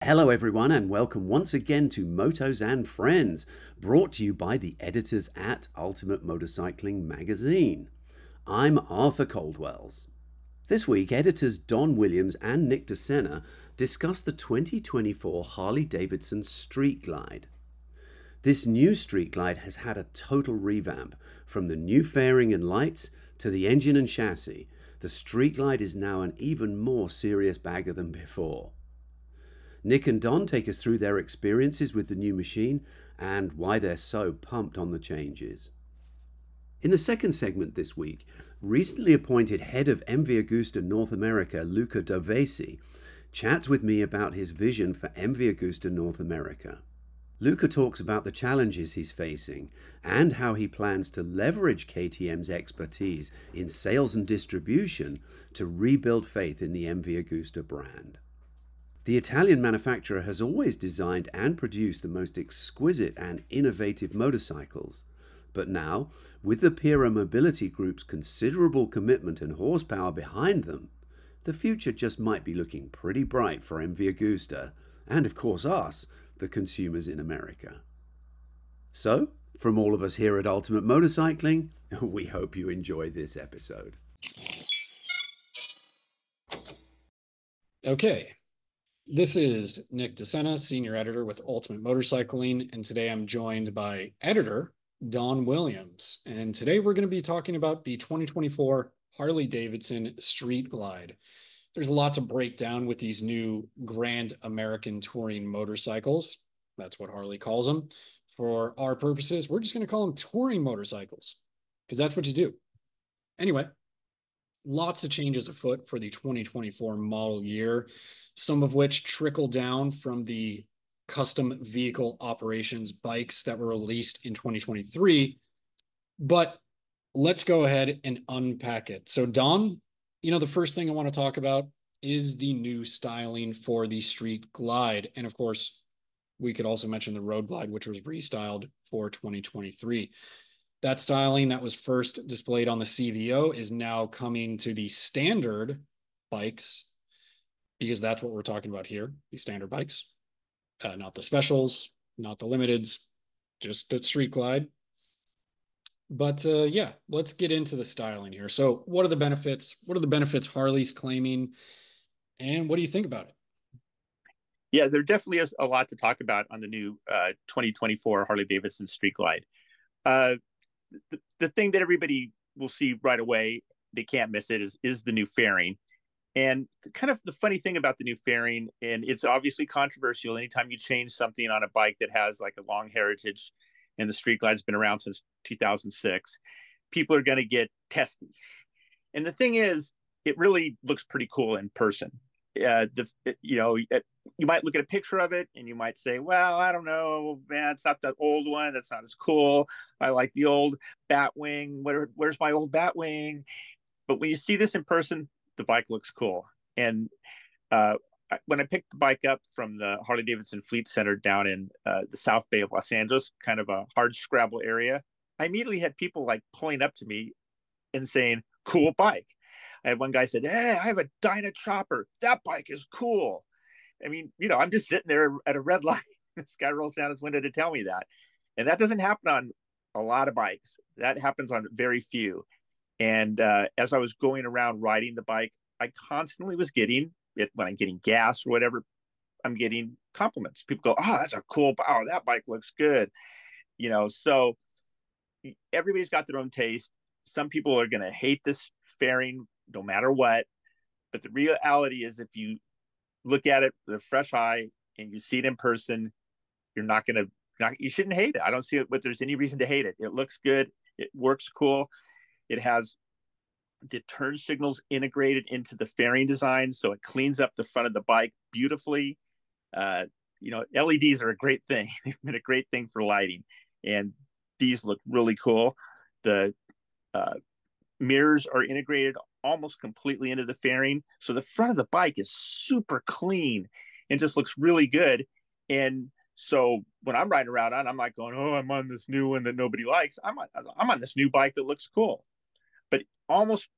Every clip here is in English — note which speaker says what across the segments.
Speaker 1: Hello, everyone, and welcome once again to Motos and Friends, brought to you by the editors at Ultimate Motorcycling Magazine. I'm Arthur Coldwells. This week, editors Don Williams and Nick DeSena discuss the 2024 Harley-Davidson Street Glide. This new Street Glide has had a total revamp. From the new fairing and lights to the engine and chassis, the Street Glide is now an even more serious bagger than before. Nick and Don take us through their experiences with the new machine and why they're so pumped on the changes. In the second segment this week, recently appointed head of MV Agusta North America, Luca Dovesi, chats with me about his vision for MV Agusta North America. Luca talks about the challenges he's facing and how he plans to leverage KTM's expertise in sales and distribution to rebuild faith in the MV Agusta brand. The Italian manufacturer has always designed and produced the most exquisite and innovative motorcycles. But now, with the Pira Mobility Group's considerable commitment and horsepower behind them, the future just might be looking pretty bright for MV Agusta, and of course us, the consumers in America. So, from all of us here at Ultimate Motorcycling, we hope you enjoy this episode.
Speaker 2: Okay. This is Nick DeSena, senior editor with Ultimate Motorcycling, and today I'm joined by editor Don Williams. And today we're going to be talking about the 2024 Harley-Davidson Street Glide. There's a lot to break down with these new Grand American Touring motorcycles. That's what Harley calls them. For our purposes, we're just going to call them touring motorcycles because that's what you do. Anyway, lots of changes afoot for the 2024 model year, some of which trickle down from the custom vehicle operations bikes that were released in 2023. But let's go ahead and unpack it. So, Don, the first thing I want to talk about is the new styling for the Street Glide. And of course, we could also mention the Road Glide, which was restyled for 2023. That styling that was first displayed on the CVO is now coming to the standard bikes, because that's what we're talking about here, the standard bikes, not the specials, not the limiteds, just the Street Glide. But yeah, let's get into the styling here. So what are the benefits? What are the benefits Harley's claiming? And what do you think about it?
Speaker 3: Yeah, there definitely is a lot to talk about on the new 2024 Harley-Davidson Street Glide. The thing that everybody will see right away, they can't miss it, is the new fairing. And kind of the funny thing about the new fairing, and it's obviously controversial anytime you change something on a bike that has like a long heritage, and the Street Glide's been around since 2006, people are going to get testy. And the thing is, it really looks pretty cool in person. You might look at a picture of it and you might say, well, I don't know, man, it's not the old one. That's not as cool. I like the old Batwing. Where's my old Batwing? But when you see this in person, the bike looks cool. And when I picked the bike up from the Harley Davidson Fleet Center down in the South Bay of Los Angeles, kind of a hard scrabble area, I immediately had people like pulling up to me and saying, cool bike. I had one guy said, hey, I have a Dyna Chopper. That bike is cool. I mean, I'm just sitting there at a red light. This guy rolls down his window to tell me that. And that doesn't happen on a lot of bikes. That happens on very few. And as I was going around riding the bike, I constantly was getting it when I'm getting gas or whatever. I'm getting compliments. People go, oh, that's a cool, oh, that bike looks good. So everybody's got their own taste. Some people are going to hate this fairing no matter what. But the reality is if you look at it with a fresh eye and you see it in person, you shouldn't hate it. I don't see it, but there's any reason to hate it. It looks good. It works cool. It has the turn signals integrated into the fairing design, so it cleans up the front of the bike beautifully. LEDs are a great thing. They've been a great thing for lighting, and these look really cool. The mirrors are integrated almost completely into the fairing, so the front of the bike is super clean and just looks really good. And so when I'm riding around on, I'm not going, oh, I'm on this new one that nobody likes. I'm on this new bike that looks cool. But almost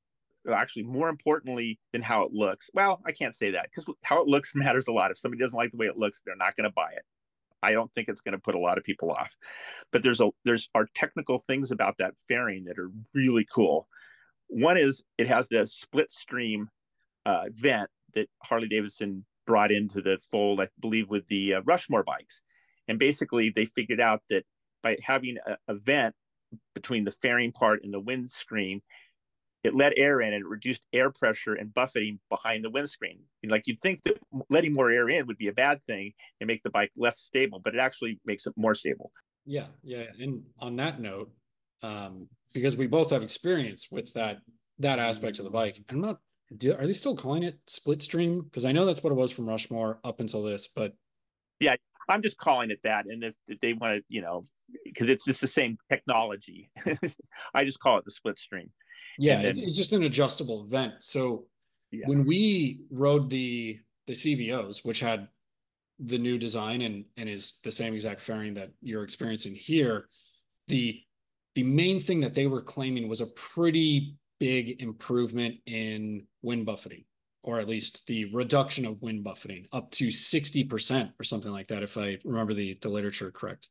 Speaker 3: actually more importantly than how it looks. Well, I can't say that because how it looks matters a lot. If somebody doesn't like the way it looks, they're not going to buy it. I don't think it's going to put a lot of people off. But there's are technical things about that fairing that are really cool. One is it has the split stream vent that Harley Davidson brought into the fold, I believe, with the Rushmore bikes. And basically, they figured out that by having a vent between the fairing part and the windscreen, it let air in and it reduced air pressure and buffeting behind the windscreen. Like you'd think that letting more air in would be a bad thing and make the bike less stable, but it actually makes it more stable.
Speaker 2: Yeah. And on that note, because we both have experience with that aspect of the bike, I'm not. Are they still calling it split stream? Because I know that's what it was from Rushmore up until this, but
Speaker 3: yeah, I'm just calling it that. And if they want to, because it's just the same technology, I just call it the split stream.
Speaker 2: Yeah, it's just an adjustable vent. So when we rode the CVOs, which had the new design and is the same exact fairing that you're experiencing here, the main thing that they were claiming was a pretty big improvement in wind buffeting, or at least the reduction of wind buffeting up to 60% or something like that, if I remember the literature correct.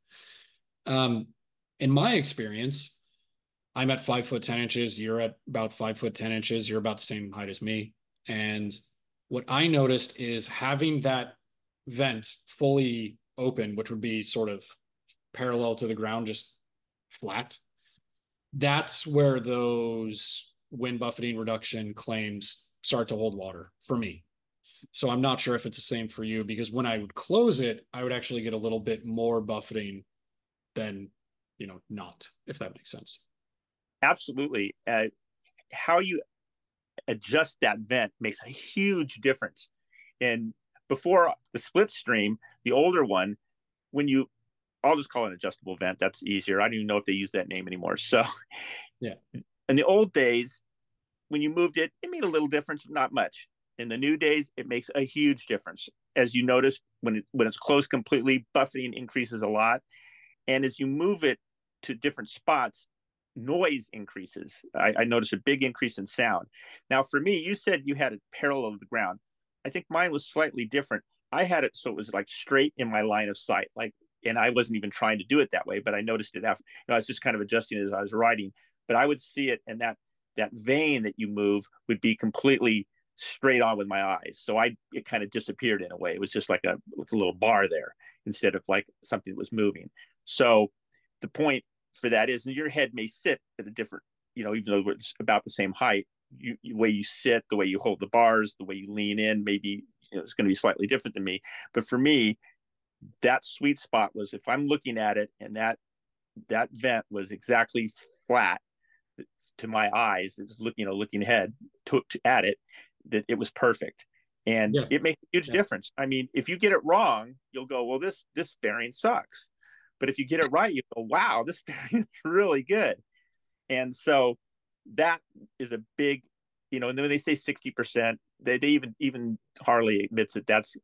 Speaker 2: In my experience, I'm at 5'10". You're at about 5'10". You're about the same height as me. And what I noticed is having that vent fully open, which would be sort of parallel to the ground, just flat. That's where those wind buffeting reduction claims start to hold water for me. So I'm not sure if it's the same for you, because when I would close it, I would actually get a little bit more buffeting than, not, if that makes sense.
Speaker 3: Absolutely. How you adjust that vent makes a huge difference. And before the split stream, the older one, I'll just call it an adjustable vent. That's easier. I don't even know if they use that name anymore. So
Speaker 2: yeah,
Speaker 3: in the old days, when you moved it, it made a little difference, not much. In the new days, it makes a huge difference. As you notice, when it's closed completely, buffeting increases a lot. And as you move it to different spots, noise increases. I noticed a big increase in sound. Now, for me, you said you had it parallel to the ground. I think mine was slightly different. I had it so it was like straight in my line of sight, and I wasn't even trying to do it that way, but I noticed it after. I was just kind of adjusting it as I was riding, but I would see it, and that vein that you move would be completely straight on with my eyes. So it kind of disappeared in a way. It was just like a little bar there instead of like something that was moving. So the point for that is your head may sit at a different, even though it's about the same height, the way you sit, the way you hold the bars, the way you lean in, maybe it's going to be slightly different than me. But for me, that sweet spot was if I'm looking at it and that vent was exactly flat to my eyes, looking ahead at it, that it was perfect. And it makes a huge difference. I mean, if you get it wrong, you'll go, well, this fairing sucks. But if you get it right, you go, wow, this fairing is really good. And so that is a big, and then when they say 60%, they even Harley admits that that's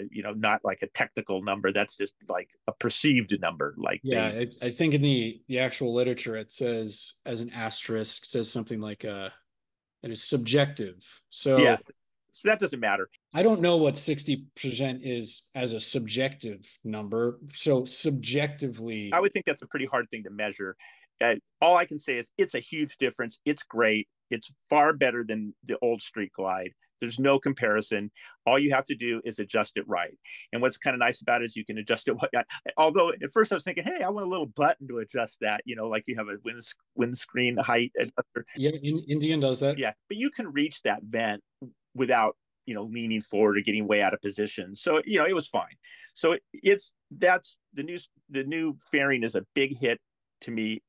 Speaker 3: not like a technical number. That's just like a perceived number.
Speaker 2: I think in the actual literature it says, as an asterisk, says something like that is subjective. So
Speaker 3: yes, so that doesn't matter.
Speaker 2: I don't know what 60% is as a subjective number. So subjectively,
Speaker 3: I would think that's a pretty hard thing to measure. All I can say is it's a huge difference. It's great. It's far better than the old Street Glide. There's no comparison. All you have to do is adjust it right. And what's kind of nice about it is you can adjust it. Although at first I was thinking, hey, I want a little button to adjust that, like you have a windscreen height.
Speaker 2: Yeah, Indian does that.
Speaker 3: Yeah, but you can reach that vent without, leaning forward or getting way out of position. So, it was fine. So that's the new fairing is a big hit to me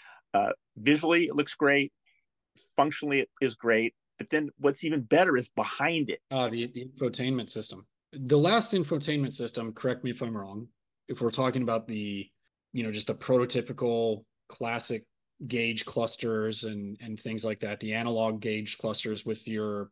Speaker 3: visually, it looks great. Functionally, it is great. But then what's even better is behind it.
Speaker 2: The infotainment system. The last infotainment system, correct me if I'm wrong, if we're talking about the, just the prototypical classic gauge clusters and things like that, the analog gauge clusters with your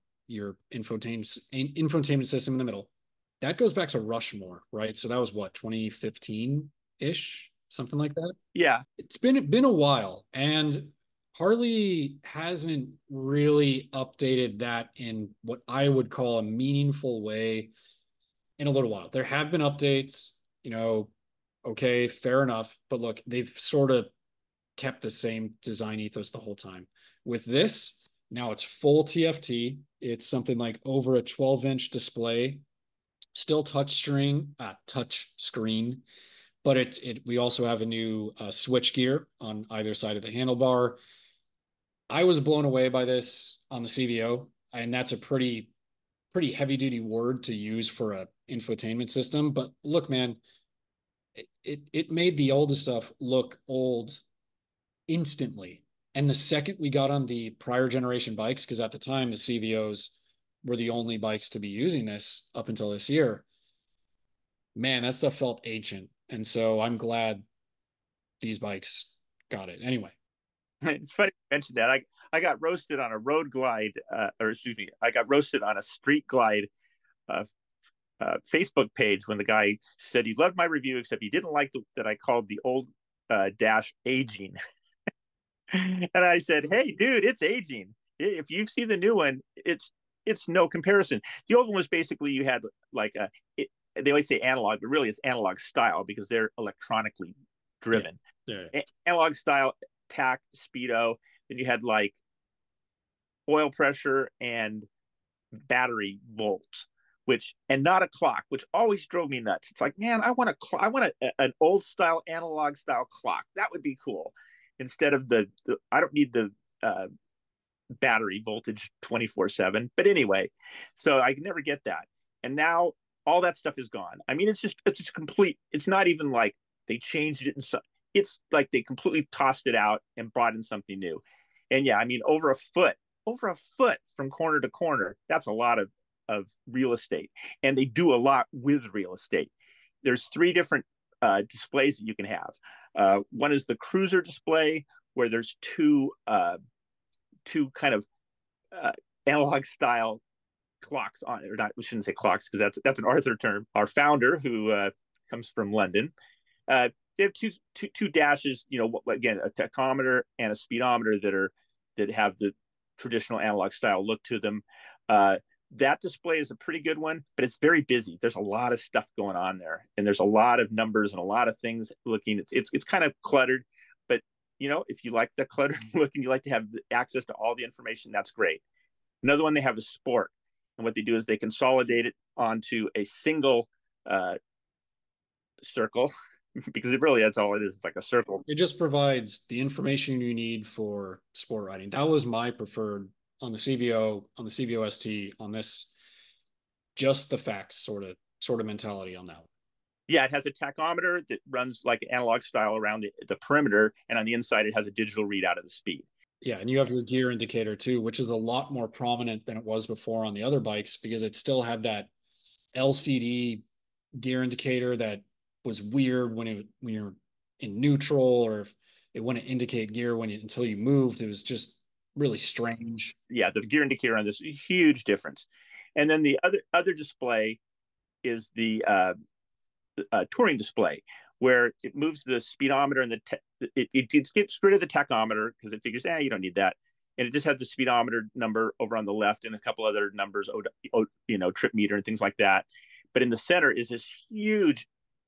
Speaker 2: infotainment system in the middle, that goes back to Rushmore, right? So that was what, 2015-ish, something like that?
Speaker 3: Yeah.
Speaker 2: It's been a while. And Harley hasn't really updated that in what I would call a meaningful way in a little while. There have been updates, okay, fair enough. But look, they've sort of kept the same design ethos the whole time. With this, now it's full TFT. It's something like over a 12-inch display, still touch screen, but we also have a new switch gear on either side of the handlebar. I was blown away by this on the CVO, and that's a pretty heavy duty word to use for a infotainment system. But look, man, it made the oldest stuff look old instantly. And the second we got on the prior generation bikes, because at the time the CVOs were the only bikes to be using this up until this year, man, that stuff felt ancient. And so I'm glad these bikes got it. Anyway,
Speaker 3: It's funny you mentioned that. I got roasted on a road glide, or excuse me, I got roasted on a street glide uh, Facebook page when the guy said he loved my review, except he didn't like that I called the old dash aging. And I said, "Hey, dude, it's aging. If you see the new one, it's no comparison. The old one was basically you had like they always say analog, but really it's analog style because they're electronically driven.
Speaker 2: yeah.
Speaker 3: Analog style, tack, speedo. Then you had like oil pressure and battery volts, and not a clock, which always drove me nuts. It's like, man, I want an old style analog style clock. That would be cool. Instead of I don't need the battery voltage 24/7. But anyway, so I can never get that. And now all that stuff is gone. I mean, it's just complete. It's not even like they changed it. It's like they completely tossed it out and brought in something new. And yeah, I mean, over a foot from corner to corner, that's a lot of real estate. And they do a lot with real estate. There's three different displays that you can have. One is the cruiser display, where there's two kind of analog style clocks on it, or not. We shouldn't say clocks because that's an Arthur term. Our founder, who comes from London, they have two dashes. Again, a tachometer and a speedometer that have the traditional analog style look to them. That display is a pretty good one, but it's very busy. There's a lot of stuff going on there, and there's a lot of numbers and a lot of things looking. It's kind of cluttered, but if you like the cluttered look and you like to have access to all the information, that's great. Another one they have is sport, and what they do is they consolidate it onto a single circle because that's all it is. It's like a circle.
Speaker 2: It just provides the information you need for sport riding. That was my preferred on the CVO, on the CVO ST, on this, just the facts sort of mentality on that one.
Speaker 3: Yeah, it has a tachometer that runs like analog style around the perimeter, and on the inside it has a digital readout of the speed.
Speaker 2: Yeah, and you have your gear indicator too, which is a lot more prominent than it was before on the other bikes because it still had that LCD gear indicator that was weird when you're in neutral, or if it wouldn't indicate gear until you moved. It was just really strange.
Speaker 3: Yeah, the gear indicator on this, huge difference. And then the other display is the touring display, where it moves the speedometer and it gets rid of the tachometer because it figures, you don't need that. And it just has the speedometer number over on the left and a couple other numbers, trip meter and things like that. But in the center is this huge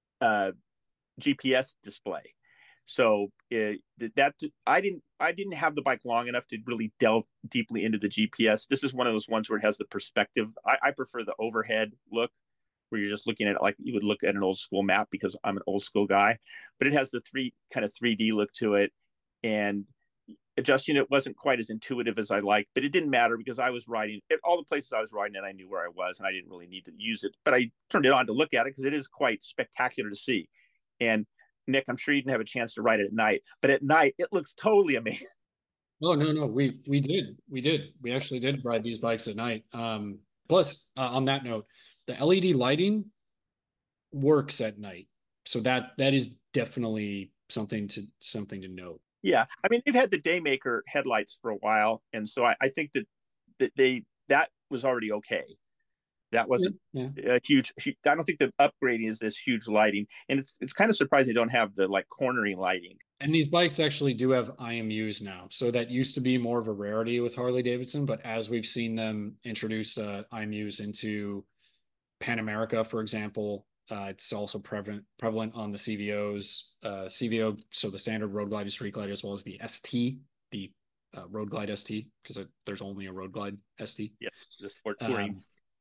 Speaker 3: GPS display. So I didn't have the bike long enough to really delve deeply into the GPS. This is one of those ones where it has the perspective. I prefer the overhead look, where you're just looking at it like you would look at an old school map because I'm an old school guy. But it has the 3D look to it, and adjusting it wasn't quite as intuitive as I liked. But it didn't matter because I was riding at all the places I was riding, and I knew where I was, and I didn't really need to use it. But I turned it on to look at it because it is quite spectacular to see. And Nick, I'm sure you didn't have a chance to ride it at night, but at night it looks totally amazing.
Speaker 2: Oh, no, we did. We actually did ride these bikes at night. Plus, on that note, the LED lighting works at night, so that is definitely something to note.
Speaker 3: Yeah, I mean they've had the Daymaker headlights for a while, and so I think that was already okay. That wasn't
Speaker 2: Yeah.
Speaker 3: a huge. I don't think the upgrading is this huge lighting, and it's kind of surprised they don't have the like cornering lighting.
Speaker 2: And these bikes actually do have IMUs now. So that used to be more of a rarity with Harley Davidson, but as we've seen them introduce IMUs into Pan America, for example, it's also prevalent on the CVOs. CVO, so the standard Road Glide and Street Glide, as well as the ST, the Road Glide ST, because there's only a Road Glide ST.
Speaker 3: Yeah, the sport touring.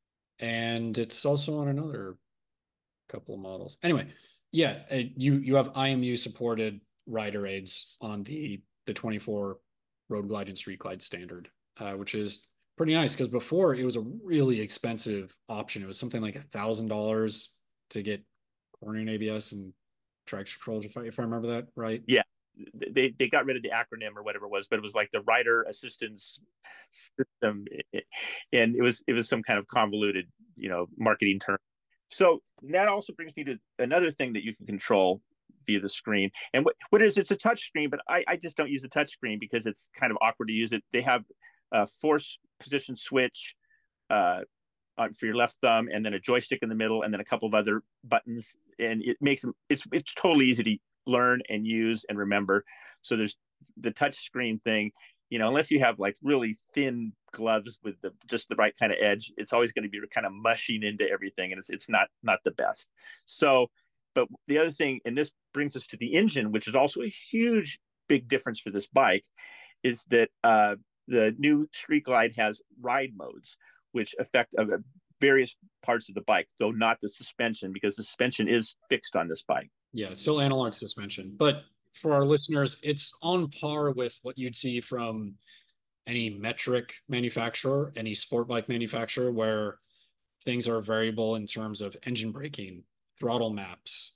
Speaker 2: And it's also on another couple of models. Anyway, yeah, you have IMU supported rider aids on the 24 Road Glide and Street Glide standard, which is pretty nice because before it was a really expensive option. It was something like $1,000 to get cornering ABS and traction control, if I remember that right.
Speaker 3: Yeah, they got rid of the acronym or whatever it was, but it was like the rider assistance system, and it was some kind of convoluted, marketing term. So that also brings me to another thing that you can control via the screen. And what is it's a touch screen, but I just don't use the touch screen because it's kind of awkward to use it. They have a force position switch for your left thumb, and then a joystick in the middle, and then a couple of other buttons, and it makes them it's totally easy to learn and use and remember. So there's the touch screen thing, unless you have like really thin gloves with just the right kind of edge, it's always going to be kind of mushing into everything, and it's not the best. So, but the other thing, and this brings us to the engine, which is also a huge big difference for this bike, is that the new Street Glide has ride modes, which affect various parts of the bike, though not the suspension, because the suspension is fixed on this bike.
Speaker 2: Yeah, it's still analog suspension, but for our listeners, it's on par with what you'd see from any metric manufacturer, any sport bike manufacturer, where things are variable in terms of engine braking, throttle maps,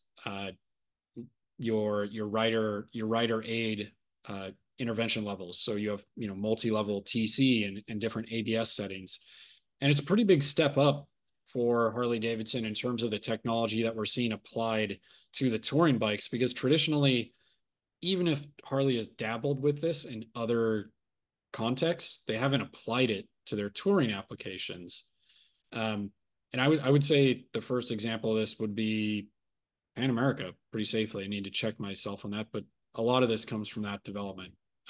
Speaker 2: your rider aid intervention levels. So you have multi-level TC and different ABS settings, and it's a pretty big step up for Harley Davidson in terms of the technology that we're seeing applied to the touring bikes, because traditionally, even if Harley has dabbled with this in other contexts, they haven't applied it to their touring applications. And I would say the first example of this would be Pan America, pretty safely. I need to check myself on that, but a lot of this comes from that development,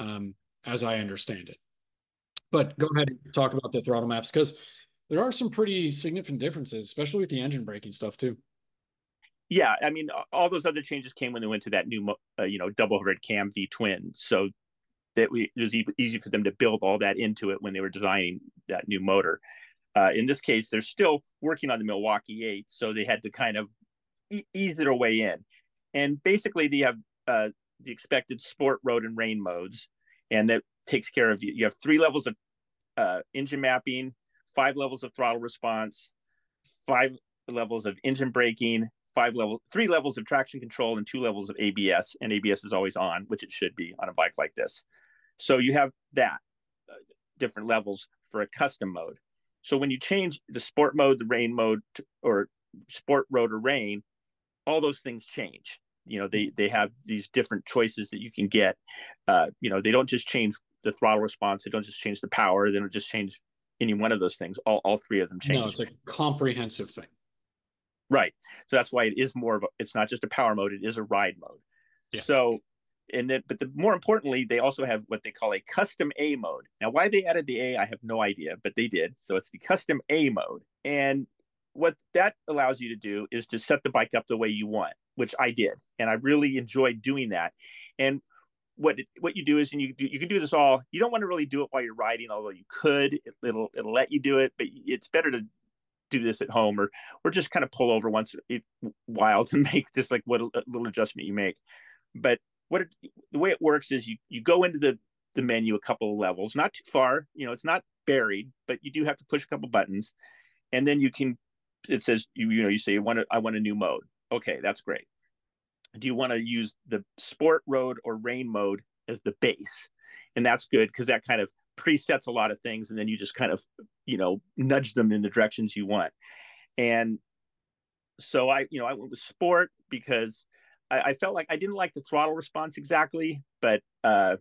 Speaker 2: as I understand it. But go ahead and talk about the throttle maps, because there are some pretty significant differences, especially with the engine braking stuff too.
Speaker 3: Yeah, I mean, all those other changes came when they went to that new, double overhead cam V twin. So that it was easy for them to build all that into it when they were designing that new motor. In this case, they're still working on the Milwaukee 8, so they had to kind of ease their way in. And basically, they have the expected sport, road, and rain modes, and that takes care of you. You have 3 levels of engine mapping, 5 levels of throttle response, 5 levels of engine braking, 3 levels of traction control, and 2 levels of ABS. And ABS is always on, which it should be on a bike like this. So you have that different levels for a custom mode. So when you change the sport mode, the rain mode, or sport, road, or rain, all those things change. They have these different choices that you can get. They don't just change the throttle response. They don't just change the power. They don't just change any one of those things. All 3 of them change.
Speaker 2: No, it's a comprehensive thing.
Speaker 3: Right. So that's why it is it's not just a power mode. It is a ride mode. Yeah. So, but more importantly, they also have what they call a custom A mode. Now, why they added the A, I have no idea, but they did. So it's the custom A mode. And what that allows you to do is to set the bike up the way you want, which I did. And I really enjoyed doing that. And what you do is, and you can do this all, you don't want to really do it while you're riding, although you could. It'll let you do it, but it's better to do this at home or just kind of pull over once in a while to make just like what a little adjustment you make. But the way it works is you go into the menu a couple of levels, not too far, it's not buried, but you do have to push a couple buttons, and then it says you say I want a new mode. Okay, that's great. Do you want to use the sport, road, or rain mode as the base? And that's good because that kind of presets a lot of things, and then you just kind of nudge them in the directions you want. And so I went with sport because I felt like I didn't like the throttle response exactly, but I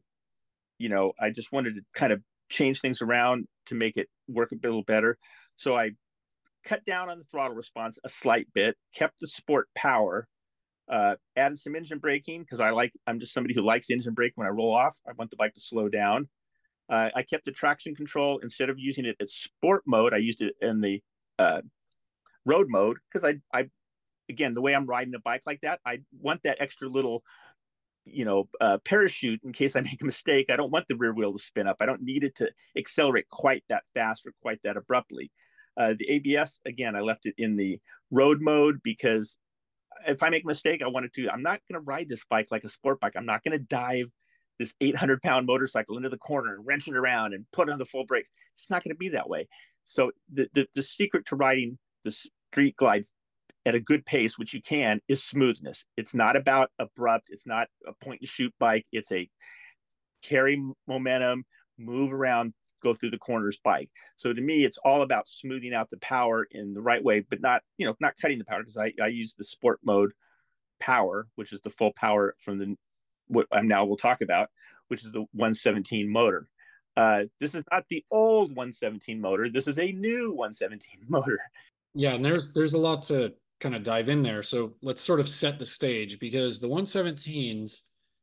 Speaker 3: just wanted to kind of change things around to make it work a little better. So I cut down on the throttle response a slight bit, kept the sport power, added some engine braking because I'm just somebody who likes engine brake when I roll off. I want the bike to slow down. I kept the traction control. Instead of using it as sport mode, I used it in the road mode because I again, the way I'm riding a bike like that, I want that extra little, parachute in case I make a mistake. I don't want the rear wheel to spin up. I don't need it to accelerate quite that fast or quite that abruptly. The ABS, again, I left it in the road mode because if I make a mistake, I'm not going to ride this bike like a sport bike. I'm not going to dive this 800-pound motorcycle into the corner and wrench it around and put on the full brakes. It's not going to be that way. So the secret to riding the street glide at a good pace, which you can, is smoothness. It's not about abrupt. It's not a point and shoot bike. It's a carry momentum, move around, go through the corners bike. So to me, it's all about smoothing out the power in the right way, but not cutting the power, because I use the sport mode power, which is the full power from what I'm now will talk about, which is the 117 motor. This is not the old 117 motor. This is a new 117 motor.
Speaker 2: Yeah, and there's a lot to kind of dive in there. So let's sort of set the stage, because the 117s,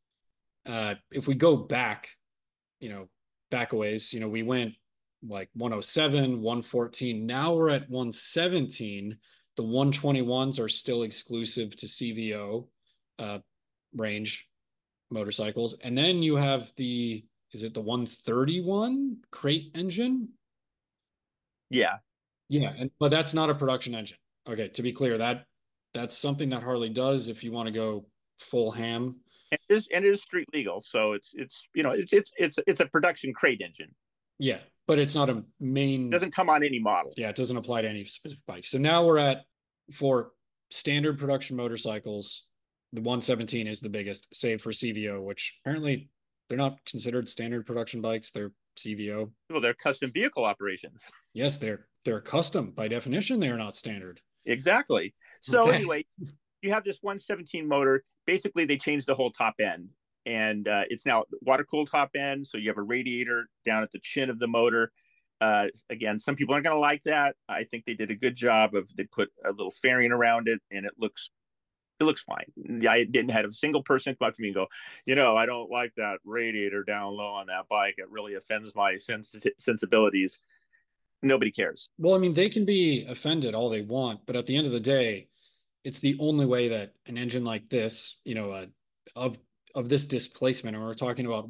Speaker 2: if we go back, back a ways, we went like 107, 114. Now we're at 117. The 121s are still exclusive to CVO range motorcycles. And then you have is it the 131 crate engine?
Speaker 3: Yeah.
Speaker 2: Yeah, but that's not a production engine. Okay, to be clear, that's something that Harley does if you want to go full ham.
Speaker 3: It is street legal, so it's a production crate engine.
Speaker 2: Yeah, but it's not a main.
Speaker 3: It doesn't come on any model.
Speaker 2: Yeah, it doesn't apply to any specific bike. So now we're at, for standard production motorcycles, the 117 is the biggest, save for CVO, which apparently they're not considered standard production bikes. They're CVO.
Speaker 3: Well, they're custom vehicle operations.
Speaker 2: Yes, they're custom. By definition, they are not standard.
Speaker 3: Exactly. So anyway, you have this 117 motor. Basically, they changed the whole top end, and it's now water-cooled top end. So you have a radiator down at the chin of the motor. Again, some people aren't going to like that. I think they did a good job they put a little fairing around it, and it looks fine. I didn't have a single person come up to me and go, I don't like that radiator down low on that bike. It really offends my sensibilities. Nobody cares.
Speaker 2: Well, I mean, they can be offended all they want, but at the end of the day, it's the only way that an engine like this, of this displacement, and we're talking about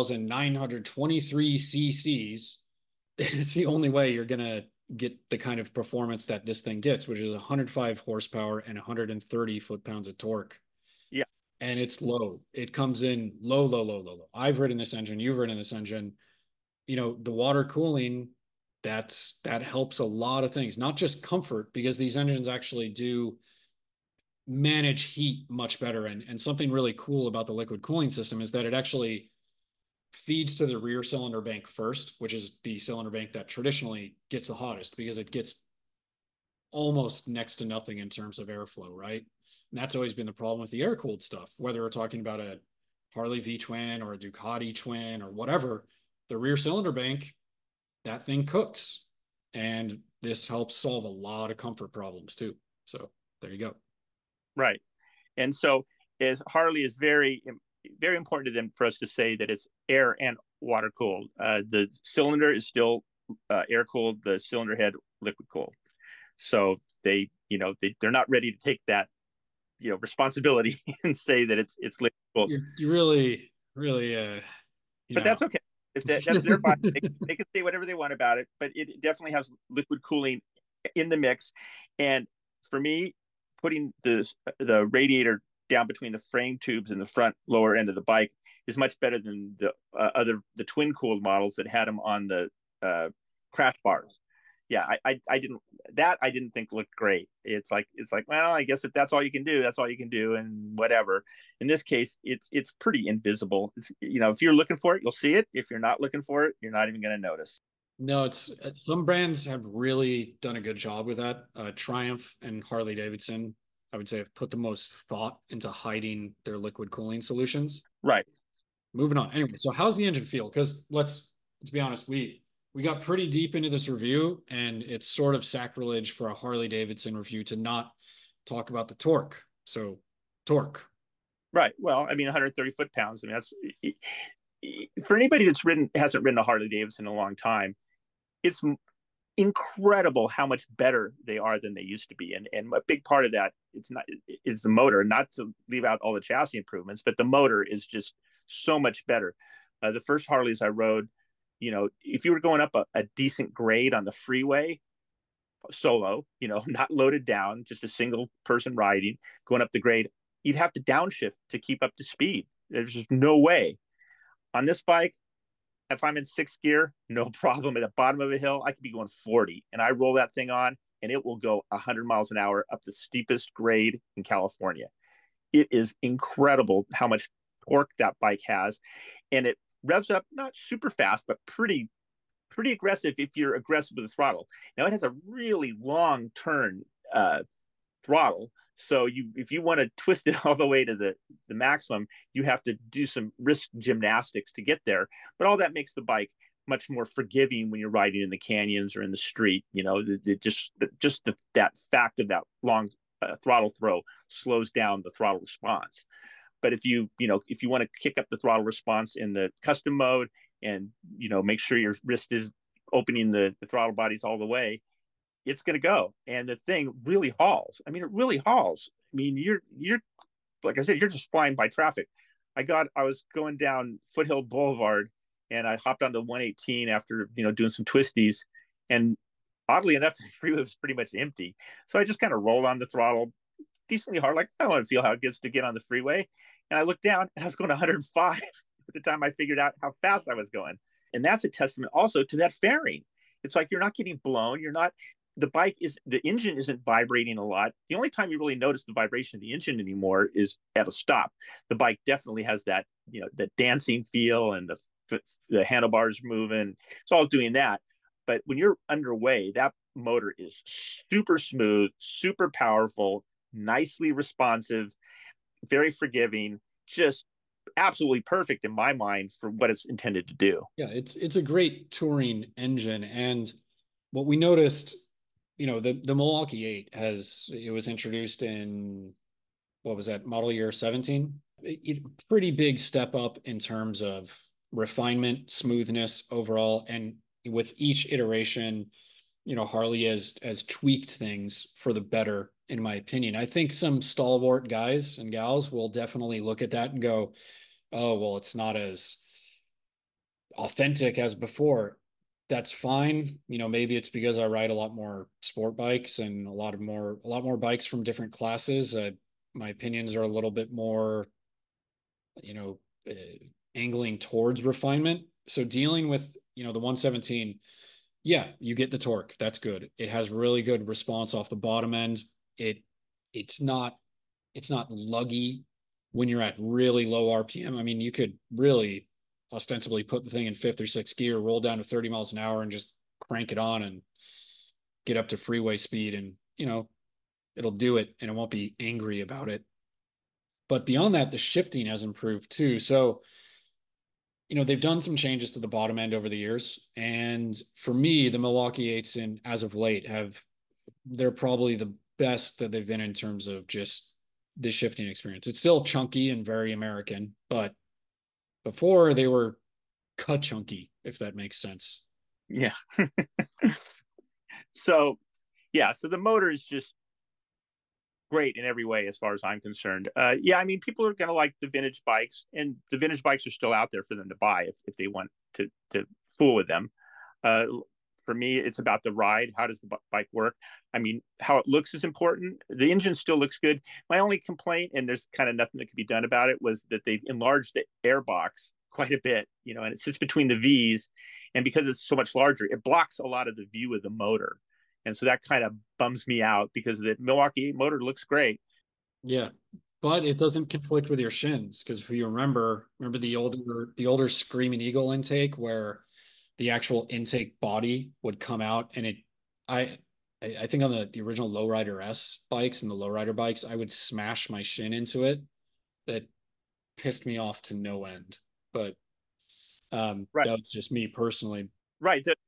Speaker 2: 1,923 cc's, it's the only way you're going to get the kind of performance that this thing gets, which is 105 horsepower and 130 foot-pounds of torque.
Speaker 3: Yeah.
Speaker 2: And it's low. It comes in low, low, low, low, low. I've ridden this engine. You've ridden this engine. The water cooling, that helps a lot of things, not just comfort, because these engines actually do manage heat much better. And something really cool about the liquid cooling system is that it actually feeds to the rear cylinder bank first, which is the cylinder bank that traditionally gets the hottest, because it gets almost next to nothing in terms of airflow, right? And that's always been the problem with the air-cooled stuff, whether we're talking about a Harley V-twin or a Ducati twin or whatever. The rear cylinder bank, that thing cooks, and this helps solve a lot of comfort problems too. So there you go.
Speaker 3: Right. And so as Harley is very, very important to them for us to say that it's air and water cooled. The cylinder is still air cooled, the cylinder head liquid cooled. So they're not ready to take that responsibility and say that it's liquid cooled.
Speaker 2: You really
Speaker 3: but that's okay. If that's their body, they can say whatever they want about it, but it definitely has liquid cooling in the mix. And for me, putting the radiator down between the frame tubes and the front lower end of the bike is much better than the twin cooled models that had them on the crash bars. Yeah, I didn't think looked great. It's like, well, I guess if that's all you can do, that's all you can do, and whatever. In this case, it's pretty invisible. It's, if you're looking for it, you'll see it. If you're not looking for it, you're not even going to notice.
Speaker 2: No, it's some brands have really done a good job with that. Triumph and Harley Davidson, I would say, have put the most thought into hiding their liquid cooling solutions.
Speaker 3: Right.
Speaker 2: Moving on. Anyway, so how's the engine feel? Because let's be honest, we we got pretty deep into this review, and it's sort of sacrilege for a Harley Davidson review to not talk about the torque. So, torque.
Speaker 3: Right. Well, I mean, 130 foot-pounds. I mean, that's for anybody that's hasn't ridden a Harley Davidson in a long time. It's incredible how much better they are than they used to be, and a big part of that is the motor. Not to leave out all the chassis improvements, but the motor is just so much better. The first Harleys I rode, if you were going up a decent grade on the freeway solo, not loaded down, just a single person riding, going up the grade, you'd have to downshift to keep up to speed. There's just no way. On this bike, if I'm in sixth gear, no problem. At the bottom of a hill, I could be going 40, and I roll that thing on, and it will go 100 miles an hour up the steepest grade in California. It is incredible how much torque that bike has, and it revs up not super fast, but pretty aggressive if you're aggressive with the throttle. Now it has a really long turn throttle, so if you want to twist it all the way to the maximum, you have to do some wrist gymnastics to get there. But all that makes the bike much more forgiving when you're riding in the canyons or in the street. That fact of that long throttle throw slows down the throttle response. But if you want to kick up the throttle response in the custom mode and make sure your wrist is opening the throttle bodies all the way, it's going to go. And the thing really hauls. I mean, it really hauls. I mean, you're like I said, you're just flying by traffic. I was going down Foothill Boulevard, and I hopped onto 118 after doing some twisties, and oddly enough, the freeway was pretty much empty. So I just kind of rolled on the throttle decently hard, like I want to feel how it gets to get on the freeway. And I looked down, and I was going 105 at the time I figured out how fast I was going. And that's a testament also to that fairing. It's like you're not getting blown. The engine isn't vibrating a lot. The only time you really notice the vibration of the engine anymore is at a stop. The bike definitely has that, the dancing feel, and the handlebars moving. It's all doing that. But when you're underway, that motor is super smooth, super powerful, nicely responsive, very forgiving, just absolutely perfect in my mind for what it's intended to do.
Speaker 2: Yeah, it's a great touring engine. And what we noticed, the Milwaukee 8 it was introduced in, what was that, model year 17? Pretty big step up in terms of refinement, smoothness overall. And with each iteration, Harley has tweaked things for the better, in my opinion. I think some stalwart guys and gals will definitely look at that and go, oh, well, it's not as authentic as before. That's fine. Maybe it's because I ride a lot more sport bikes and a lot more bikes from different classes. My opinions are a little bit more, uh, angling towards refinement. So dealing with, the 117, yeah, you get the torque. That's good. It has really good response off the bottom end. It's not luggy when you're at really low RPM. I mean, you could really ostensibly put the thing in fifth or sixth gear, roll down to 30 miles an hour, and just crank it on and get up to freeway speed, and it'll do it, and it won't be angry about it. But beyond that, the shifting has improved too. So they've done some changes to the bottom end over the years, and for me, the Milwaukee 8s as of late they're probably the best that they've been in terms of just the shifting experience. It's still chunky and very American, but before they were cut chunky, if that makes sense.
Speaker 3: Yeah. So the motor is just great in every way as far as I'm concerned. I mean, people are going to like the vintage bikes, and the vintage bikes are still out there for them to buy if they want to fool with them. For me, it's about the ride. How does the bike work? I mean, how it looks is important. The engine still looks good. My only complaint, and there's kind of nothing that could be done about it, was that they enlarged the airbox quite a bit, and it sits between the V's. And because it's so much larger, it blocks a lot of the view of the motor. And so that kind of bums me out because the Milwaukee motor looks great.
Speaker 2: Yeah, but it doesn't conflict with your shins, because if you remember the older Screaming Eagle intake, where the actual intake body would come out, and I think on the original Lowrider S bikes and the Lowrider bikes, I would smash my shin into it. That pissed me off to no end. But
Speaker 3: Right.
Speaker 2: that was just me personally.
Speaker 3: Right.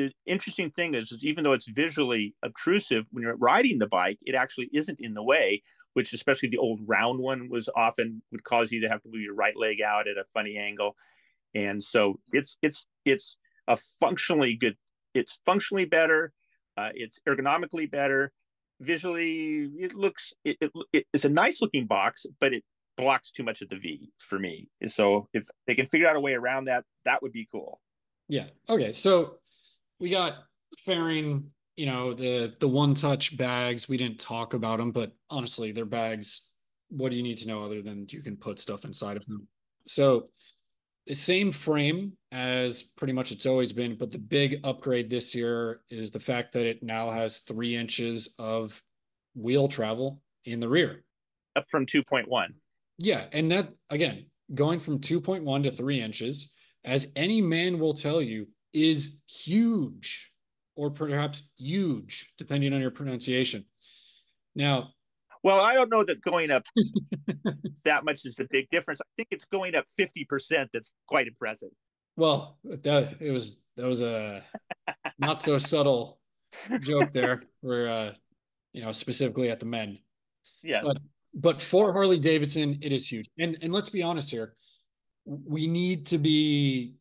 Speaker 3: the interesting thing is even though it's visually obtrusive, when you're riding the bike, it actually isn't in the way, which especially the old round one was often would cause you to have to move your right leg out at a funny angle. And so it's a functionally good. It's functionally better. It's ergonomically better. Visually, it's a nice looking box, but it blocks too much of the V for me. So if they can figure out a way around that, that would be cool.
Speaker 2: Yeah. Okay. So we got fairing, the one touch bags. We didn't talk about them, but honestly, they're bags. What do you need to know other than you can put stuff inside of them? So the same frame as pretty much it's always been, but the big upgrade this year is the fact that it now has 3 inches of wheel travel in the rear.
Speaker 3: Up from 2.1.
Speaker 2: Yeah. And that, again, going from 2.1 to 3 inches, as any man will tell you, is huge, or perhaps huge, depending on your pronunciation. Now,
Speaker 3: well, I don't know that going up that much is a big difference. I think it's going up 50%. That's quite impressive.
Speaker 2: Well, that was a not so subtle joke there for specifically at the men.
Speaker 3: Yes.
Speaker 2: But for Harley Davidson, it is huge. And let's be honest here. We need to be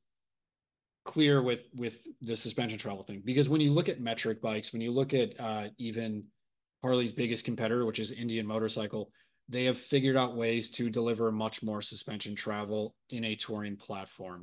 Speaker 2: clear with the suspension travel thing, because when you look at metric bikes, when you look at even Harley's biggest competitor, which is Indian Motorcycle, they have figured out ways to deliver much more suspension travel in a touring platform.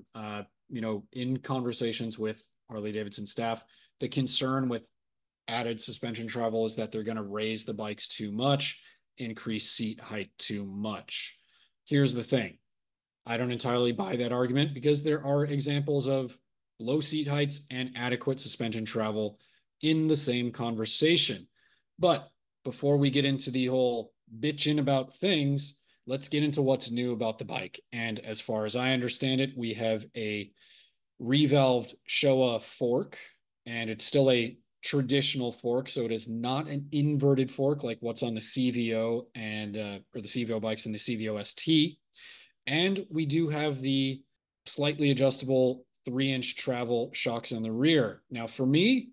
Speaker 2: In conversations with Harley Davidson staff, the concern with added suspension travel is that they're going to raise the bikes too much, increase seat height too much. Here's the thing. I don't entirely buy that argument, because there are examples of low seat heights and adequate suspension travel in the same conversation. But before we get into the whole bitching about things, let's get into what's new about the bike. And as far as I understand it, we have a revalved Showa fork, and it's still a traditional fork. So it is not an inverted fork like what's on the CVO or the CVO bikes and the CVO ST. And we do have the slightly adjustable 3-inch travel shocks on the rear. Now, for me,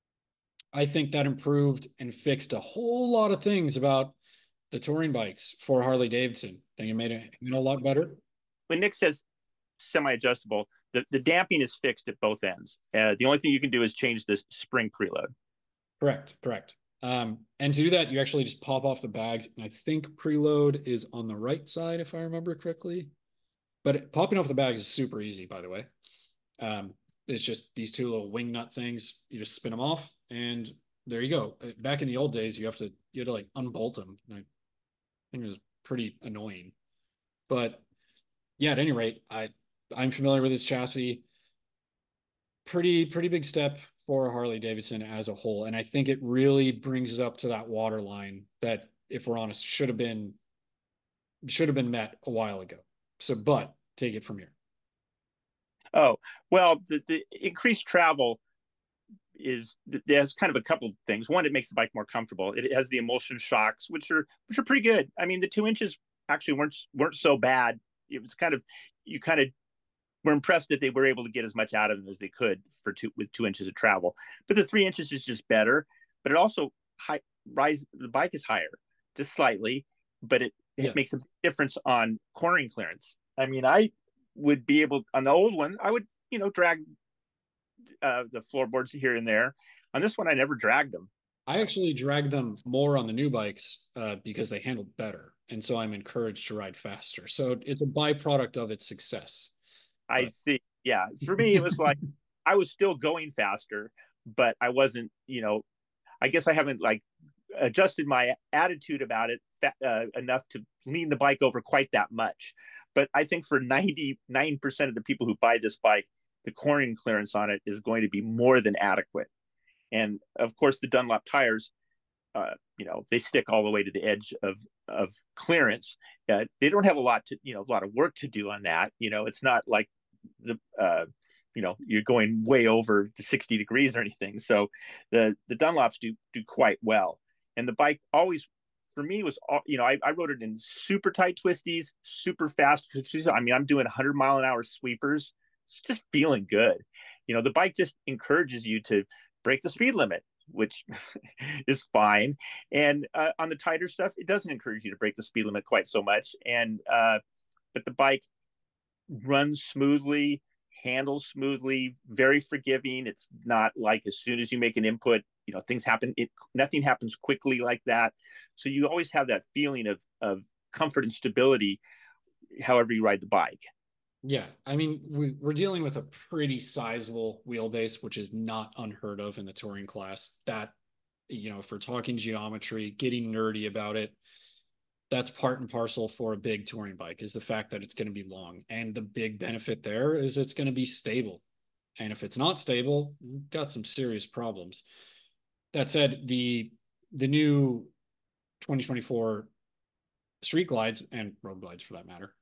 Speaker 2: I think that improved and fixed a whole lot of things about the touring bikes for Harley Davidson. I think it made it a lot better.
Speaker 3: When Nick says semi-adjustable, the damping is fixed at both ends. The only thing you can do is change the spring preload.
Speaker 2: Correct. And to do that, you actually just pop off the bags. And I think preload is on the right side, if I remember correctly. But popping off the bags is super easy, by the way. It's just these two little wing nut things. You just spin them off, and there you go. Back in the old days, you had to like unbolt them. And I think it was pretty annoying. But yeah, at any rate, I'm familiar with this chassis. Pretty big step for Harley Davidson as a whole, and I think it really brings it up to that waterline that, if we're honest, should have been met a while ago. So, but take it from here.
Speaker 3: Oh, well, the increased travel there's kind of a couple of things. One, it makes the bike more comfortable. It has the emulsion shocks, which are pretty good. I mean, the 2 inches actually weren't so bad. It was you were impressed that they were able to get as much out of them as they could with 2 inches of travel. But the 3 inches is just better. But it also the bike is higher, just slightly, but it makes a difference on cornering clearance. I mean, I would be able, on the old one, I would drag the floorboards here and there. On this one, I never dragged them.
Speaker 2: I actually drag them more on the new bikes because they handle better, and so I'm encouraged to ride faster. So it's a byproduct of its success.
Speaker 3: I see. Yeah, for me, it was like I was still going faster, but I wasn't. I guess I haven't adjusted my attitude about it enough to lean the bike over quite that much. But I think for 99% of the people who buy this bike, the cornering clearance on it is going to be more than adequate. And of course, the Dunlop tires, they stick all the way to the edge of clearance. They don't have a lot of work to do on that. It's not like you're going way over the 60 degrees or anything. So the Dunlops do quite well. And the bike always, for me, was, I rode it in super tight twisties, super fast. I mean, I'm doing 100-mile-an-hour sweepers. it's just feeling good. The bike just encourages you to break the speed limit, which is fine. And on the tighter stuff, it doesn't encourage you to break the speed limit quite so much. And but the bike runs smoothly, handles smoothly, very forgiving. It's not like as soon as you make an input, things happen. Nothing happens quickly like that. So you always have that feeling of comfort and stability, however you ride the bike.
Speaker 2: Yeah, I mean, we're dealing with a pretty sizable wheelbase, which is not unheard of in the touring class. That, if we're talking geometry, getting nerdy about it, that's part and parcel for a big touring bike is the fact that it's going to be long. And the big benefit there is it's going to be stable. And if it's not stable, you've got some serious problems. That said, the new 2024 street glides and road glides for that matter,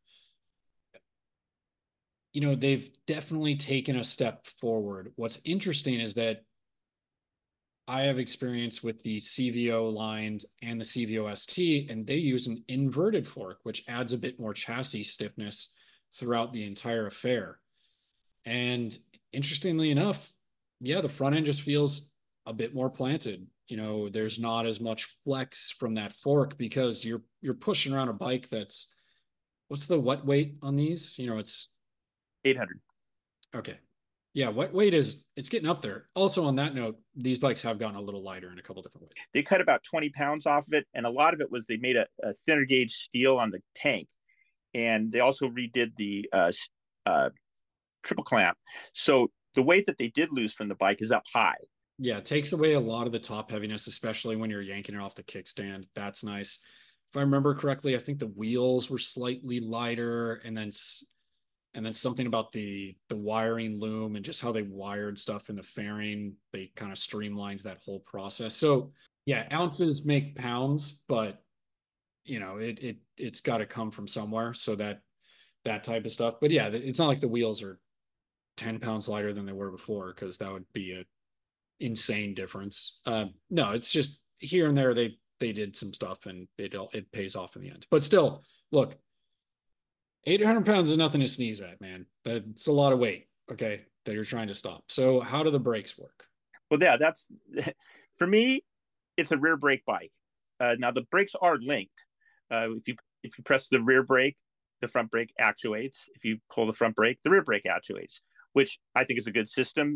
Speaker 2: they've definitely taken a step forward. What's interesting is that I have experience with the CVO lines and the CVO ST, and they use an inverted fork, which adds a bit more chassis stiffness throughout the entire affair. And interestingly enough, yeah, the front end just feels a bit more planted. There's not as much flex from that fork because you're pushing around a bike that's what's the wet weight on these? It's
Speaker 3: 800.
Speaker 2: Okay. Yeah, wet weight it's getting up there. Also, on that note, these bikes have gotten a little lighter in a couple different ways.
Speaker 3: They cut about 20 pounds off of it, and a lot of it was they made a thinner gauge steel on the tank, and they also redid the triple clamp. So the weight that they did lose from the bike is up high.
Speaker 2: Yeah, it takes away a lot of the top heaviness, especially when you're yanking it off the kickstand. That's nice. If I remember correctly, I think the wheels were slightly lighter, and then something about the wiring loom and just how they wired stuff in the fairing, they kind of streamlined that whole process. So yeah, ounces make pounds, but it's got to come from somewhere. So that type of stuff. But yeah, it's not like the wheels are 10 pounds lighter than they were before, because that would be a insane difference. No, it's just here and there they did some stuff, and it pays off in the end. But still, look, 800 pounds is nothing to sneeze at, man. That's a lot of weight, okay, that you're trying to stop. So how do the brakes work?
Speaker 3: Well, yeah, that's for me. It's a rear brake bike. Now the brakes are linked. If you press the rear brake, the front brake actuates. If you pull the front brake, the rear brake actuates, which I think is a good system.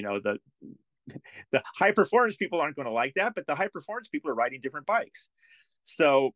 Speaker 3: The high performance people aren't going to like that, but the high performance people are riding different bikes. So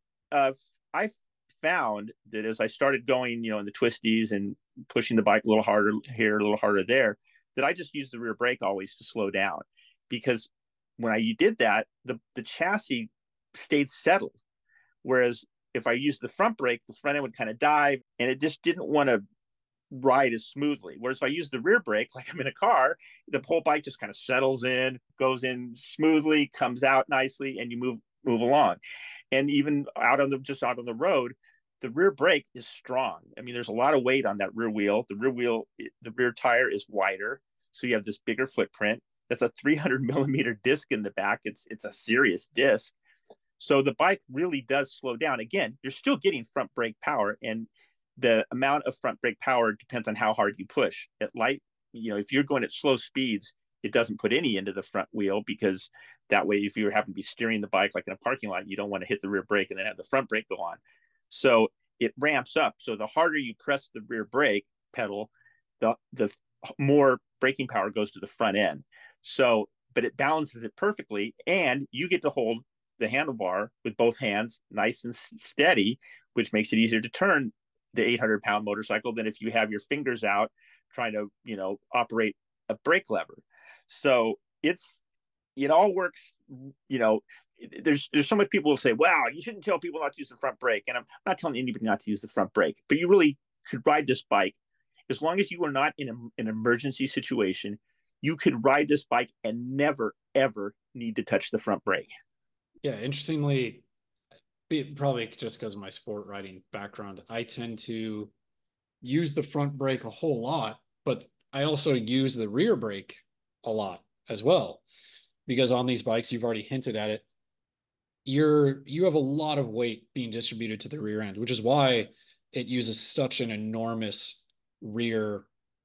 Speaker 3: I found that as I started going, in the twisties and pushing the bike a little harder here, a little harder there, that I just used the rear brake always to slow down, because when I did that, the chassis stayed settled. Whereas if I used the front brake, the front end would kind of dive, and it just didn't want to ride as smoothly. Whereas if I use the rear brake, like I'm in a car, the whole bike just kind of settles in, goes in smoothly, comes out nicely, and you move along. And even out on the road, the rear brake is strong. I mean, there's a lot of weight on that rear wheel. The rear tire is wider, so you have this bigger footprint. That's a 300 millimeter disc in the back. It's a serious disc. So the bike really does slow down. Again, you're still getting front brake power, and the amount of front brake power depends on how hard you push. At light, if you're going at slow speeds, it doesn't put any into the front wheel, because that way, if you happen to be steering the bike like in a parking lot, you don't want to hit the rear brake and then have the front brake go on. So it ramps up. So the harder you press the rear brake pedal, the more braking power goes to the front end. So, but it balances it perfectly, and you get to hold the handlebar with both hands nice and steady, which makes it easier to turn the 800-pound motorcycle than if you have your fingers out trying to, operate a brake lever. So it all works. There's so many people who say, wow, you shouldn't tell people not to use the front brake. And I'm not telling anybody not to use the front brake, but you really could ride this bike as long as you are not in an emergency situation. You could ride this bike and never, ever need to touch the front brake.
Speaker 2: Yeah, interestingly, probably just because of my sport riding background, I tend to use the front brake a whole lot, but I also use the rear brake a lot as well, because on these bikes, you've already hinted at it, you have a lot of weight being distributed to the rear end, which is why it uses such an enormous rear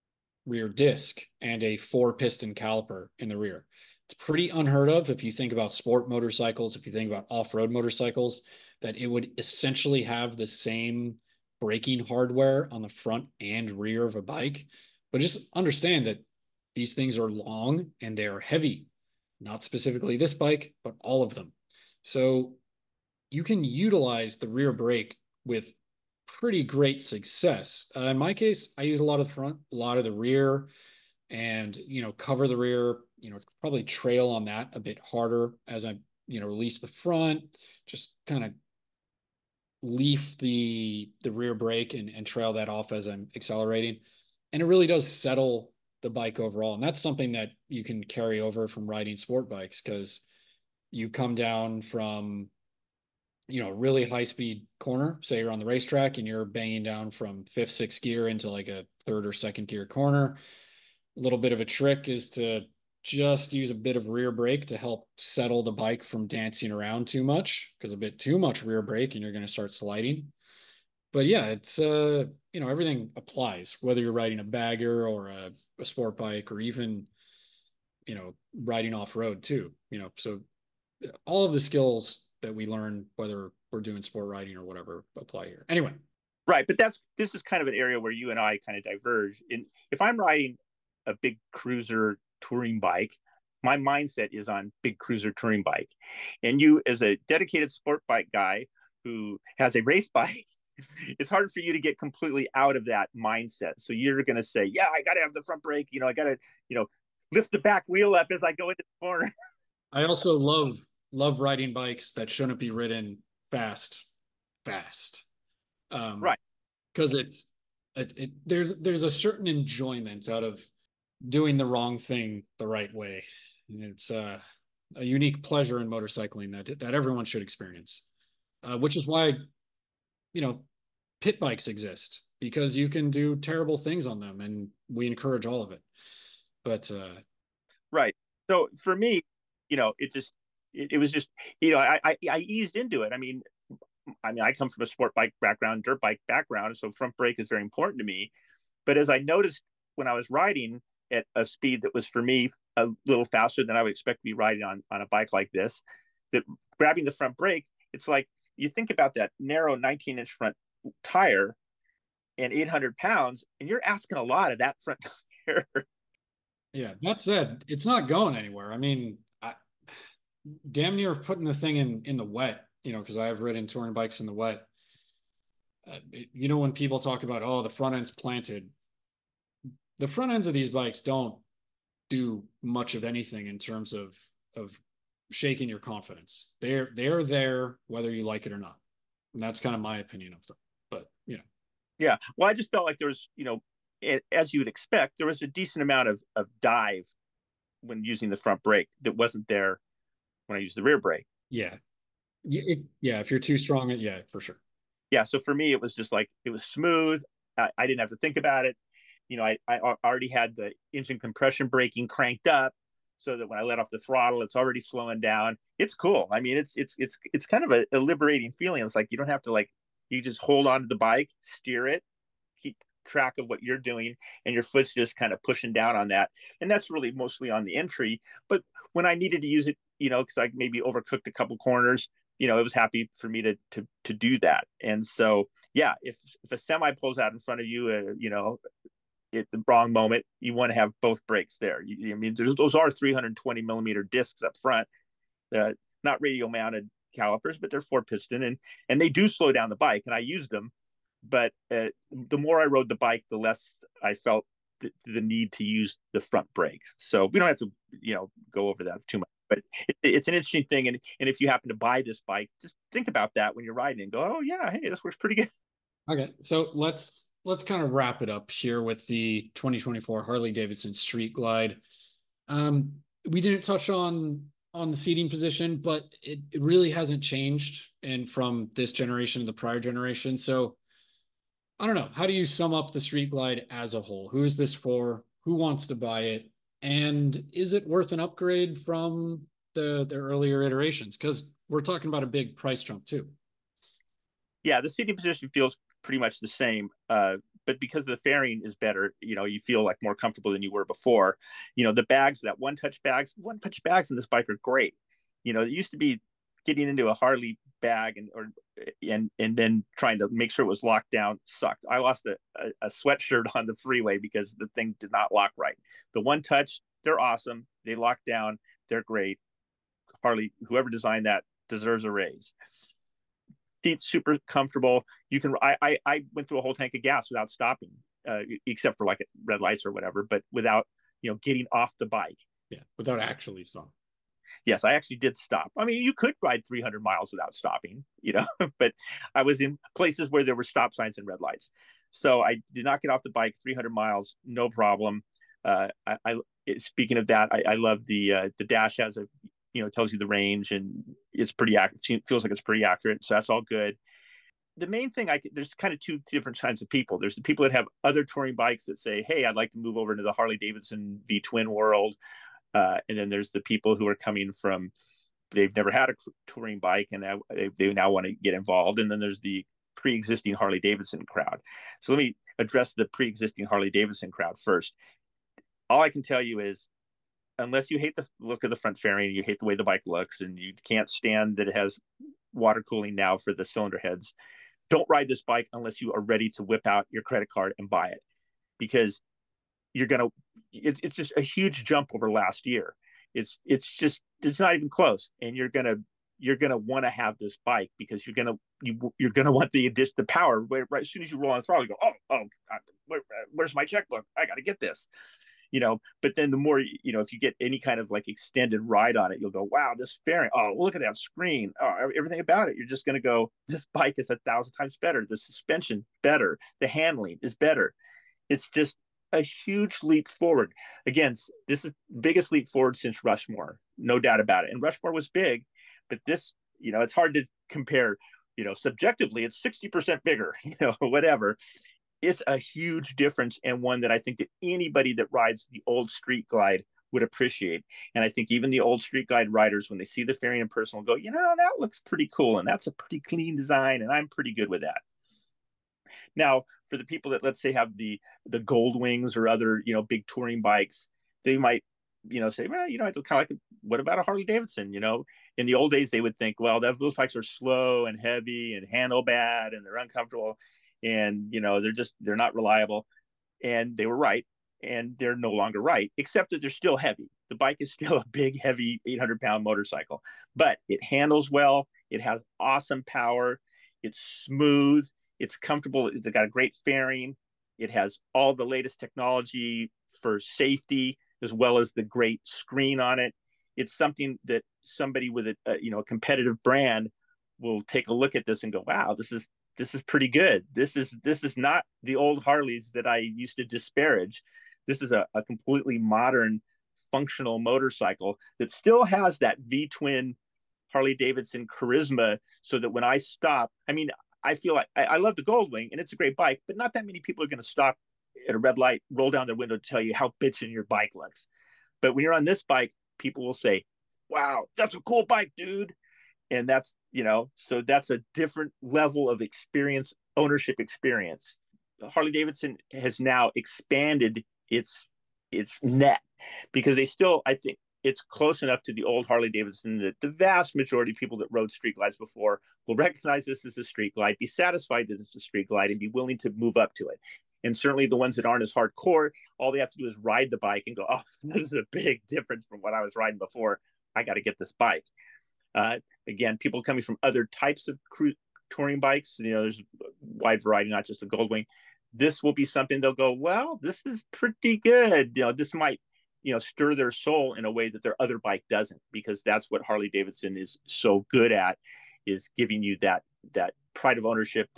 Speaker 2: rear disc and a 4-piston caliper in the rear. It's pretty unheard of if you think about sport motorcycles, if you think about off-road motorcycles, that it would essentially have the same braking hardware on the front and rear of a bike. But just understand that these things are long and they are heavy, not specifically this bike, but all of them. So you can utilize the rear brake with pretty great success. In my case, I use a lot of the front, a lot of the rear, and cover the rear. Probably trail on that a bit harder as I release the front. Just kind of leaf the rear brake and trail that off as I'm accelerating, and it really does settle the bike overall. And that's something that you can carry over from riding sport bikes, because you come down from really high speed corner, say you're on the racetrack and you're banging down from fifth, sixth gear into like a third or second gear corner. A little bit of a trick is to just use a bit of rear brake to help settle the bike from dancing around too much, because a bit too much rear brake and you're going to start sliding. But yeah, it's everything applies, whether you're riding a bagger or a sport bike, or even riding off road too. So all of the skills that we learn, whether we're doing sport riding or whatever, apply here. Anyway.
Speaker 3: Right. But this is kind of an area where you and I kind of diverge. If I'm riding a big cruiser touring bike, my mindset is on big cruiser touring bike. And you, as a dedicated sport bike guy who has a race bike, it's hard for you to get completely out of that mindset. So you're going to say, yeah, I got to have the front brake. I got to, lift the back wheel up as I go into the corner.
Speaker 2: I also love riding bikes that shouldn't be ridden fast.
Speaker 3: Right.
Speaker 2: Because there's a certain enjoyment out of doing the wrong thing the right way. And it's a unique pleasure in motorcycling that everyone should experience, which is why pit bikes exist, because you can do terrible things on them, and we encourage all of it. But
Speaker 3: right. So for me, it was just, I eased into it. I mean, I come from a sport bike background, dirt bike background, so front brake is very important to me. But as I noticed when I was riding at a speed that was, for me, a little faster than I would expect to be riding on a bike like this, that grabbing the front brake, it's like, you think about that narrow 19-inch front tire and 800 pounds, and you're asking a lot of that front tire.
Speaker 2: Yeah, that said, it's not going anywhere. I mean, damn near putting the thing in the wet, because I have ridden touring bikes in the wet. When people talk about, oh, the front end's planted, the front ends of these bikes don't do much of anything in terms of shaking your confidence. They're there whether you like it or not. And that's kind of my opinion of them. But
Speaker 3: yeah, well, I just felt like there was, as you would expect, there was a decent amount of dive when using the front brake that wasn't there when I used the rear brake.
Speaker 2: Yeah. If you're too strong, yeah, for sure.
Speaker 3: Yeah, so for me, it was just like, it was smooth. I didn't have to think about it. I already had the engine compression braking cranked up, so that when I let off the throttle, it's already slowing down. It's cool. I mean, it's kind of a liberating feeling. It's like you don't have to, you just hold on to the bike, steer it, keep track of what you're doing, and your foot's just kind of pushing down on that. And that's really mostly on the entry. But when I needed to use it, because I maybe overcooked a couple corners, it was happy for me to do that. And so, yeah, if a semi pulls out in front of you, at the wrong moment, you want to have both brakes there. I mean, those are 320 millimeter discs up front, not radial mounted calipers, but they're 4-piston, and they do slow down the bike, and I used them. But the more I rode the bike, the less I felt the need to use the front brakes. So we don't have to, go over that too much. But it's an interesting thing, and if you happen to buy this bike, just think about that when you're riding and go, oh yeah, hey, this works pretty good.
Speaker 2: Okay, so let's kind of wrap it up here with the 2024 Harley Davidson Street Glide. We didn't touch on the seating position, but it really hasn't changed and from this generation to the prior generation. So I don't know. How do you sum up the Street Glide as a whole? Who is this for? Who wants to buy it? And is it worth an upgrade from the earlier iterations? Because we're talking about a big price jump too.
Speaker 3: Yeah, the seating position feels pretty much the same. but because the fairing is better, you feel like more comfortable than you were before. The bags, that one-touch bags in this bike are great. It used to be getting into a Harley bag and then trying to make sure it was locked down sucked. I lost a sweatshirt on the freeway because the thing did not lock right. The one touch, they're awesome. They lock down. They're great. Harley, whoever designed that deserves a raise. Seats super comfortable. You can. I went through a whole tank of gas without stopping, except for like red lights or whatever, but without getting off the bike.
Speaker 2: Yeah, without actually stopping.
Speaker 3: Yes, I actually did stop. I mean, you could ride 300 miles without stopping, but I was in places where there were stop signs and red lights. So I did not get off the bike 300 miles, no problem. Speaking of that, I love the dash has tells you the range, and it's pretty accurate. It feels like it's pretty accurate. So that's all good. The main thing, there's kind of two different kinds of people. There's the people that have other touring bikes that say, hey, I'd like to move over to the Harley Davidson V-twin world. And then there's the people who are coming from, they've never had a touring bike and they now want to get involved. And then there's the pre-existing Harley Davidson crowd. So let me address the pre-existing Harley Davidson crowd first. All I can tell you is, unless you hate the look of the front fairing, you hate the way the bike looks, and you can't stand that it has water cooling now for the cylinder heads, don't ride this bike unless you are ready to whip out your credit card and buy it, because it's just a huge jump over last year. It's not even close, and you're gonna want to have this bike because you're gonna want the power right as soon as you roll on the throttle. You go, oh, where's my checkbook? I got to get this. But then the more, if you get any kind of like extended ride on it, you'll go, wow, this fairing, oh, look at that screen, oh, everything about it. You're just going to go, this bike is 1,000 times better. The suspension better. The handling is better. It's just a huge leap forward. Again, this is the biggest leap forward since Rushmore, no doubt about it. And Rushmore was big, but this, it's hard to compare, subjectively, it's 60% bigger, whatever. It's a huge difference, and one that I think that anybody that rides the old Street Glide would appreciate. And I think even the old Street Glide riders, when they see the fairing in person, will go, that looks pretty cool, and that's a pretty clean design, and I'm pretty good with that. Now, for the people that, let's say, have the Gold Wings or other, big touring bikes, they might, say, well, I kind of like, what about a Harley Davidson? In the old days, they would think, well, those bikes are slow and heavy and handle bad, and they're uncomfortable. And, they're not reliable. And they were right. And they're no longer right, except that they're still heavy. The bike is still a big, heavy 800-pound motorcycle, but it handles well. It has awesome power. It's smooth. It's comfortable. It's got a great fairing. It has all the latest technology for safety, as well as the great screen on it. It's something that somebody with a competitive brand will take a look at this and go, wow, this is pretty good. This is not the old Harleys that I used to disparage. This is a completely modern, functional motorcycle that still has that V-twin Harley Davidson charisma, so that when I stop, I feel like I love the Gold Wing and it's a great bike, but not that many people are going to stop at a red light, roll down their window to tell you how bitchin' your bike looks. But when you're on this bike, people will say, wow, that's a cool bike, dude. And that's, so that's a different level of experience, ownership experience. Harley Davidson has now expanded its net, because they still, I think it's close enough to the old Harley Davidson that the vast majority of people that rode Street Glides before will recognize this as a Street Glide, be satisfied that it's a Street Glide, and be willing to move up to it. And certainly the ones that aren't as hardcore, all they have to do is ride the bike and go, oh, this is a big difference from what I was riding before. I got to get this bike. Again, people coming from other types of touring bikes, there's a wide variety, not just the Gold Wing. This will be something they'll go, well, this is pretty good. This might, stir their soul in a way that their other bike doesn't, because that's what Harley Davidson is so good at, is giving you that pride of ownership,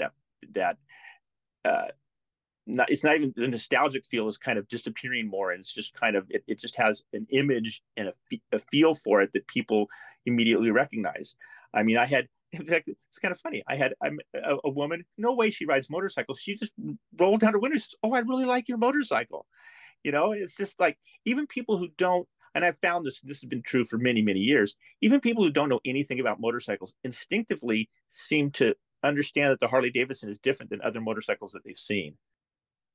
Speaker 3: it's not even the nostalgic feel is kind of disappearing more. And it's just kind of, it just has an image and a feel for it that people immediately recognize. In fact, it's kind of funny. I'm a woman, no way she rides motorcycles. She just rolled down her window and says, oh, I really like your motorcycle. It's just like, even people who don't, and I've found this has been true for many, many years, even people who don't know anything about motorcycles instinctively seem to understand that the Harley Davidson is different than other motorcycles that they've seen.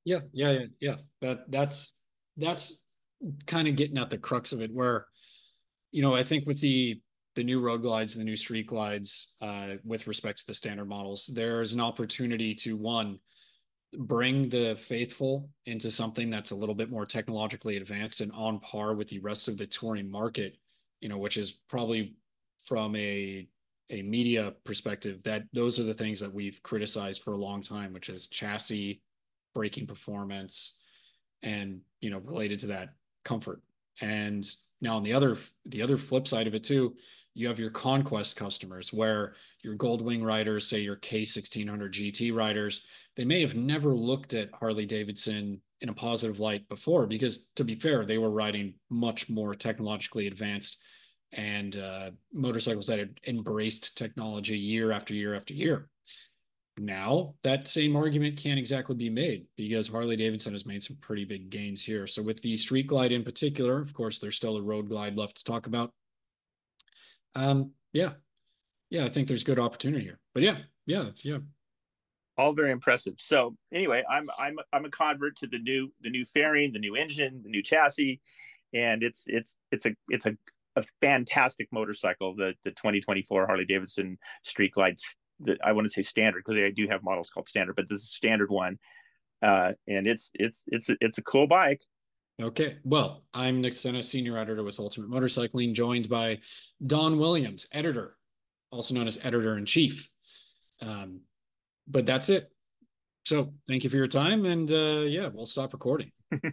Speaker 2: Yeah. That's kind of getting at the crux of it, where I think with the new road glides, the new street glides, with respect to the standard models, there's an opportunity to one, bring the faithful into something that's a little bit more technologically advanced and on par with the rest of the touring market, which is probably from a media perspective, that those are the things that we've criticized for a long time, which is chassis, braking performance, and related to that, comfort. And now on the other flip side of it too, you have your conquest customers, where your Goldwing riders, say your K1600 GT riders, they may have never looked at Harley Davidson in a positive light before, because to be fair, they were riding much more technologically advanced and motorcycles that had embraced technology year after year after year. Now, that same argument can't exactly be made, because Harley Davidson has made some pretty big gains here. So with the Street Glide in particular, of course, there's still a Road Glide left to talk about. Yeah, I think there's good opportunity here. But yeah.
Speaker 3: All very impressive. So anyway, I'm a convert to the new fairing, the new engine, the new chassis, and it's a fantastic motorcycle. The 2024 Harley Davidson Street Glides. I want to say standard, because I do have models called standard, but this is a standard one, and it's a cool bike.
Speaker 2: Okay. Well, I'm Nick DeSena, senior editor with Ultimate Motorcycling, joined by Don Williams, editor, also known as editor in chief. But that's it. So thank you for your time, and yeah, we'll stop recording.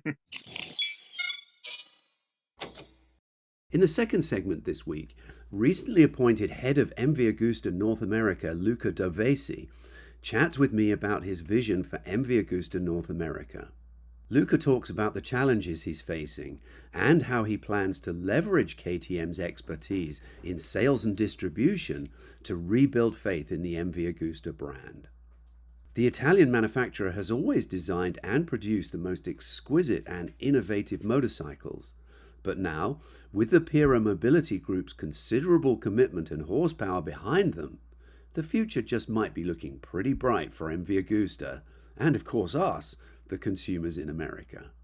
Speaker 1: In the second segment this week, recently appointed head of MV Agusta North America, Luca Dovesi, chats with me about his vision for MV Agusta North America. Luca talks about the challenges he's facing and how he plans to leverage KTM's expertise in sales and distribution to rebuild faith in the MV Agusta brand. The Italian manufacturer has always designed and produced the most exquisite and innovative motorcycles. But now, with the Pira Mobility Group's considerable commitment and horsepower behind them, the future just might be looking pretty bright for MV Agusta, and of course us, the consumers in America.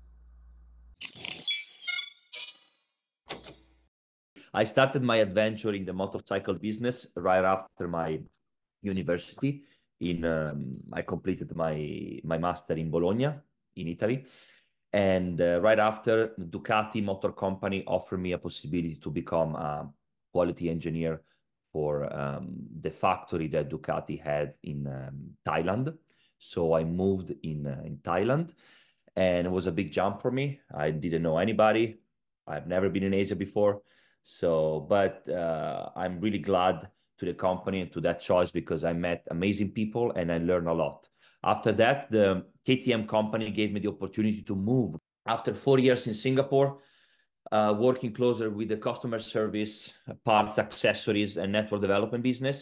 Speaker 4: I started my adventure in the motorcycle business right after my university. I completed my master in Bologna, in Italy. And right after, Ducati Motor Company offered me a possibility to become a quality engineer for the factory that Ducati had in Thailand. So I moved in Thailand, and it was a big jump for me. I didn't know anybody. I've never been in Asia before. But I'm really glad to the company and to that choice, because I met amazing people and I learned a lot. After that, the KTM company gave me the opportunity to move. After 4 years in Singapore, working closer with the customer service, parts, accessories, and network development business,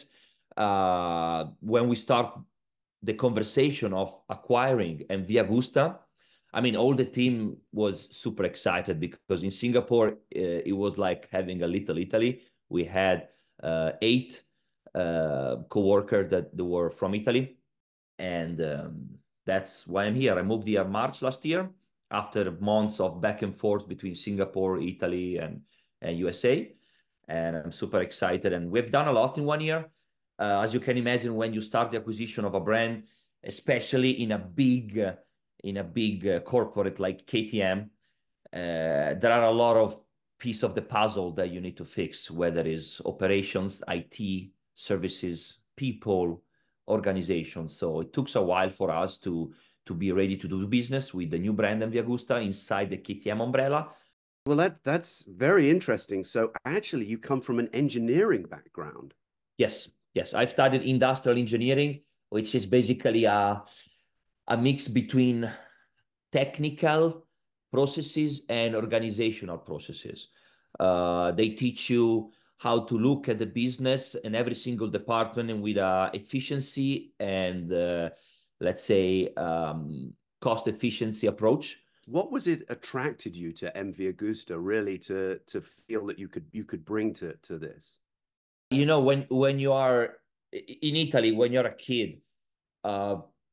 Speaker 4: when we start the conversation of acquiring MV Agusta, I mean, all the team was super excited, because in Singapore, it was like having a little Italy. We had 8 co-workers that were from Italy. And that's why I'm here. I moved here March last year, after months of back and forth between Singapore, Italy, and USA. And I'm super excited. And we've done a lot in 1 year. As you can imagine, when you start the acquisition of a brand, especially in a big corporate like KTM, there are a lot of pieces of the puzzle that you need to fix, whether it's operations, IT, services, people, organization. So it took a while for us to be ready to do business with the new brand MV Agusta inside the KTM umbrella.
Speaker 1: Well, that's very interesting. So actually, you come from an engineering background.
Speaker 4: Yes. I've studied industrial engineering, which is basically a mix between technical processes and organizational processes. They teach you how to look at the business and every single department, and with efficiency and let's say cost efficiency approach.
Speaker 1: What was it attracted you to MV Agusta, really, to feel that you could bring to this?
Speaker 4: When you are in Italy, when you're a kid,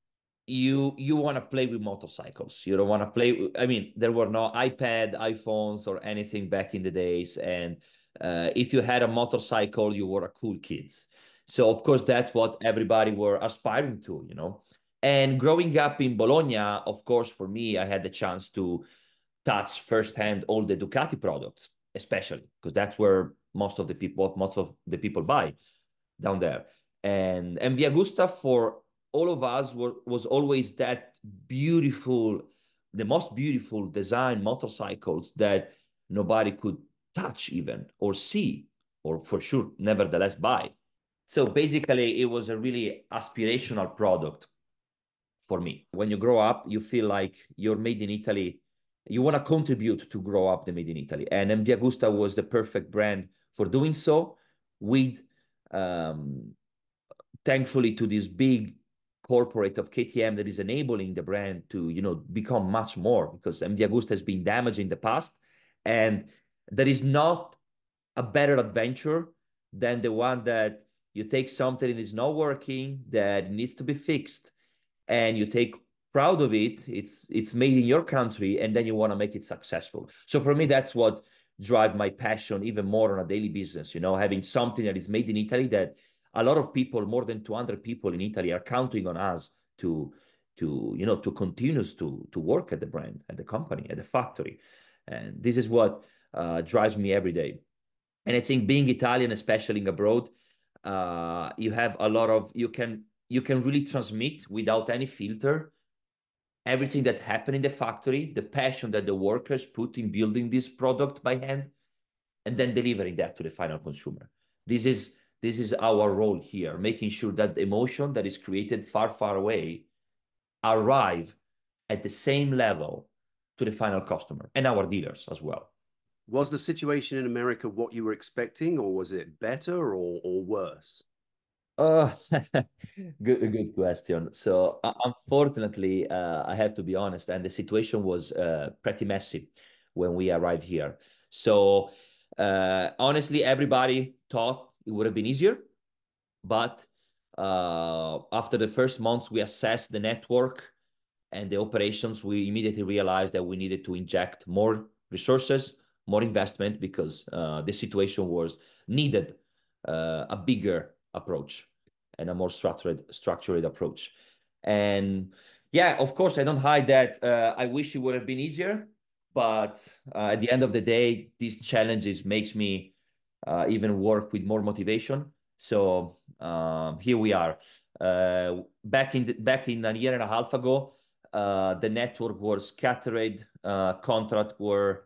Speaker 4: you want to play with motorcycles. You don't want to play. I mean, there were no iPad, iPhones, or anything back in the days. And if you had a motorcycle, you were a cool kid. So of course, that's what everybody were aspiring to, you know. And growing up in Bologna, of course, for me, I had the chance to touch firsthand all the Ducati products, especially because that's where most of the people buy down there. And the Agusta for all of us was always that beautiful, the most beautiful design motorcycles that nobody could touch even or see, or for sure, nevertheless buy. So basically, it was a really aspirational product for me. When you grow up, you feel like you're made in Italy. You want to contribute to grow up the made in Italy. And MV Agusta was the perfect brand for doing so with, thankfully, to this big corporate of KTM that is enabling the brand to, you know, become much more, because MV Agusta has been damaged in the past. And there is not a better adventure than the one that you take something that is not working, that needs to be fixed, and you take proud of it. It's made in your country, and then you want to make it successful. So for me, that's what drives my passion even more on a daily business. You know, having something that is made in Italy, that a lot of people, more than 200 people in Italy, are counting on us to you know, to continue to work at the brand, at the company, at the factory. And this is what drives me every day. And I think being Italian, especially in abroad, you have a lot of, you can really transmit without any filter everything that happened in the factory, the passion that the workers put in building this product by hand, and then delivering that to the final consumer. This is our role here, making sure that the emotion that is created far, far away arrive at the same level to the final customer and our dealers as well.
Speaker 1: Was the situation in America what you were expecting, or was it better or worse?
Speaker 4: Uh, good question. So unfortunately, I have to be honest, and the situation was pretty messy when we arrived here. So honestly, everybody thought it would have been easier, but after the first months, we assessed the network and the operations. We immediately realized that we needed to inject more resources, more investment, because the situation was needed a bigger approach and a more structured approach. And yeah, of course, I don't hide that I wish it would have been easier, but at the end of the day, these challenges makes me even work with more motivation. So here we are. Back in a year and a half ago, the network was scattered, contract were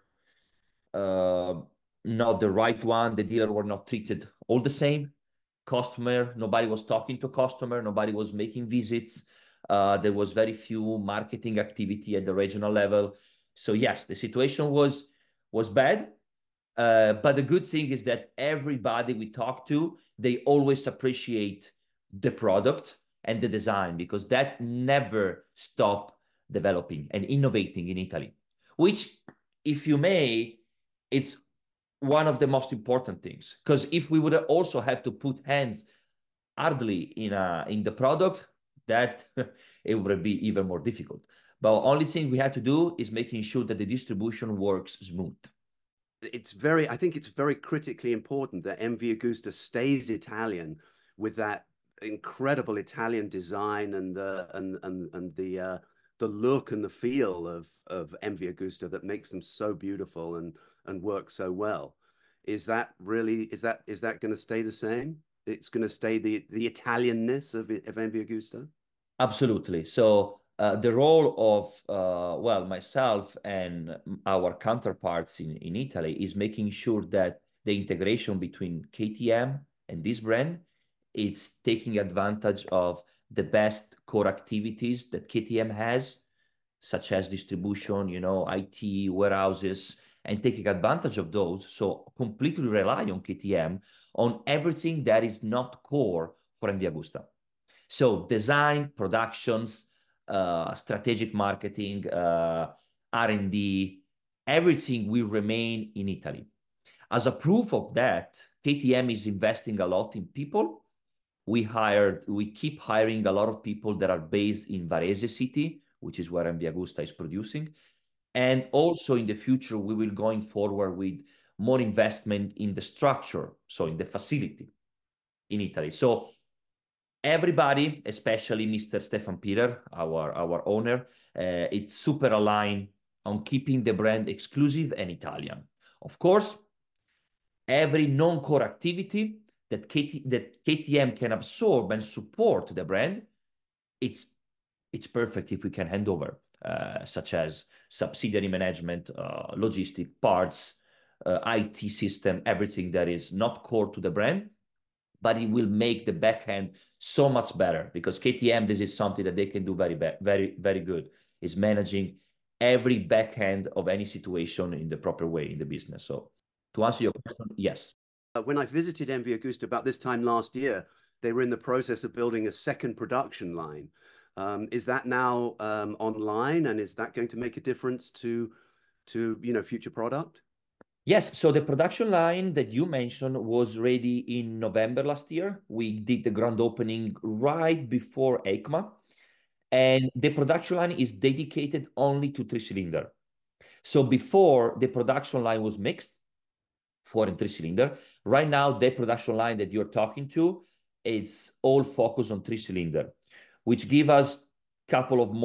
Speaker 4: not the right one. The dealer were not treated all the same. Customer, nobody was talking to customer. Nobody was making visits. There was very few marketing activity at the regional level. So yes, the situation was bad. But the good thing is that everybody we talk to, they always appreciate the product and the design, because that never stop developing and innovating in Italy, which, if you may, it's one of the most important things. Because if we would also have to put hands hardly in the product, that it would be even more difficult. But only thing we had to do is making sure that the distribution works smooth.
Speaker 1: I think it's very critically important that MV Agusta stays Italian, with that incredible Italian design and the look and the feel of MV Agusta that makes them so beautiful and work so well. Is that going to stay the same? It's going to stay the Italianness of MV Agusta?
Speaker 4: Absolutely. So the role of well, myself and our counterparts in Italy is making sure that the integration between KTM and this brand, it's taking advantage of the best core activities that KTM has, such as distribution, you know, IT, warehouses, and taking advantage of those. So completely rely on KTM on everything that is not core for MV Agusta. So design, productions, strategic marketing, R&D, everything will remain in Italy. As a proof of that, KTM is investing a lot in people, we keep hiring a lot of people that are based in Varese city, which is where MV Agusta is producing. And also in the future, we will going forward with more investment in the structure, so in the facility in Italy. So everybody, especially Mr. Stefan Peter, our owner, it's super aligned on keeping the brand exclusive and Italian. Of course, every non-core activity that KTM can absorb and support the brand, it's perfect if we can hand over, such as subsidiary management, logistic parts, IT system, everything that is not core to the brand, but it will make the backhand so much better because KTM, this is something that they can do very good, is managing every backhand of any situation in the proper way in the business. So to answer your question, yes.
Speaker 1: When I visited MV Agusta about this time last year, they were in the process of building a second production line. Is that now online, and is that going to make a difference to future product?
Speaker 4: Yes, so the production line that you mentioned was ready in November last year. We did the grand opening right before EICMA, and the production line is dedicated only to three-cylinder. So before, the production line was mixed, 4 and 3-cylinder. Right now, the production line that you're talking to, it's all focused on 3-cylinder, which give us a couple of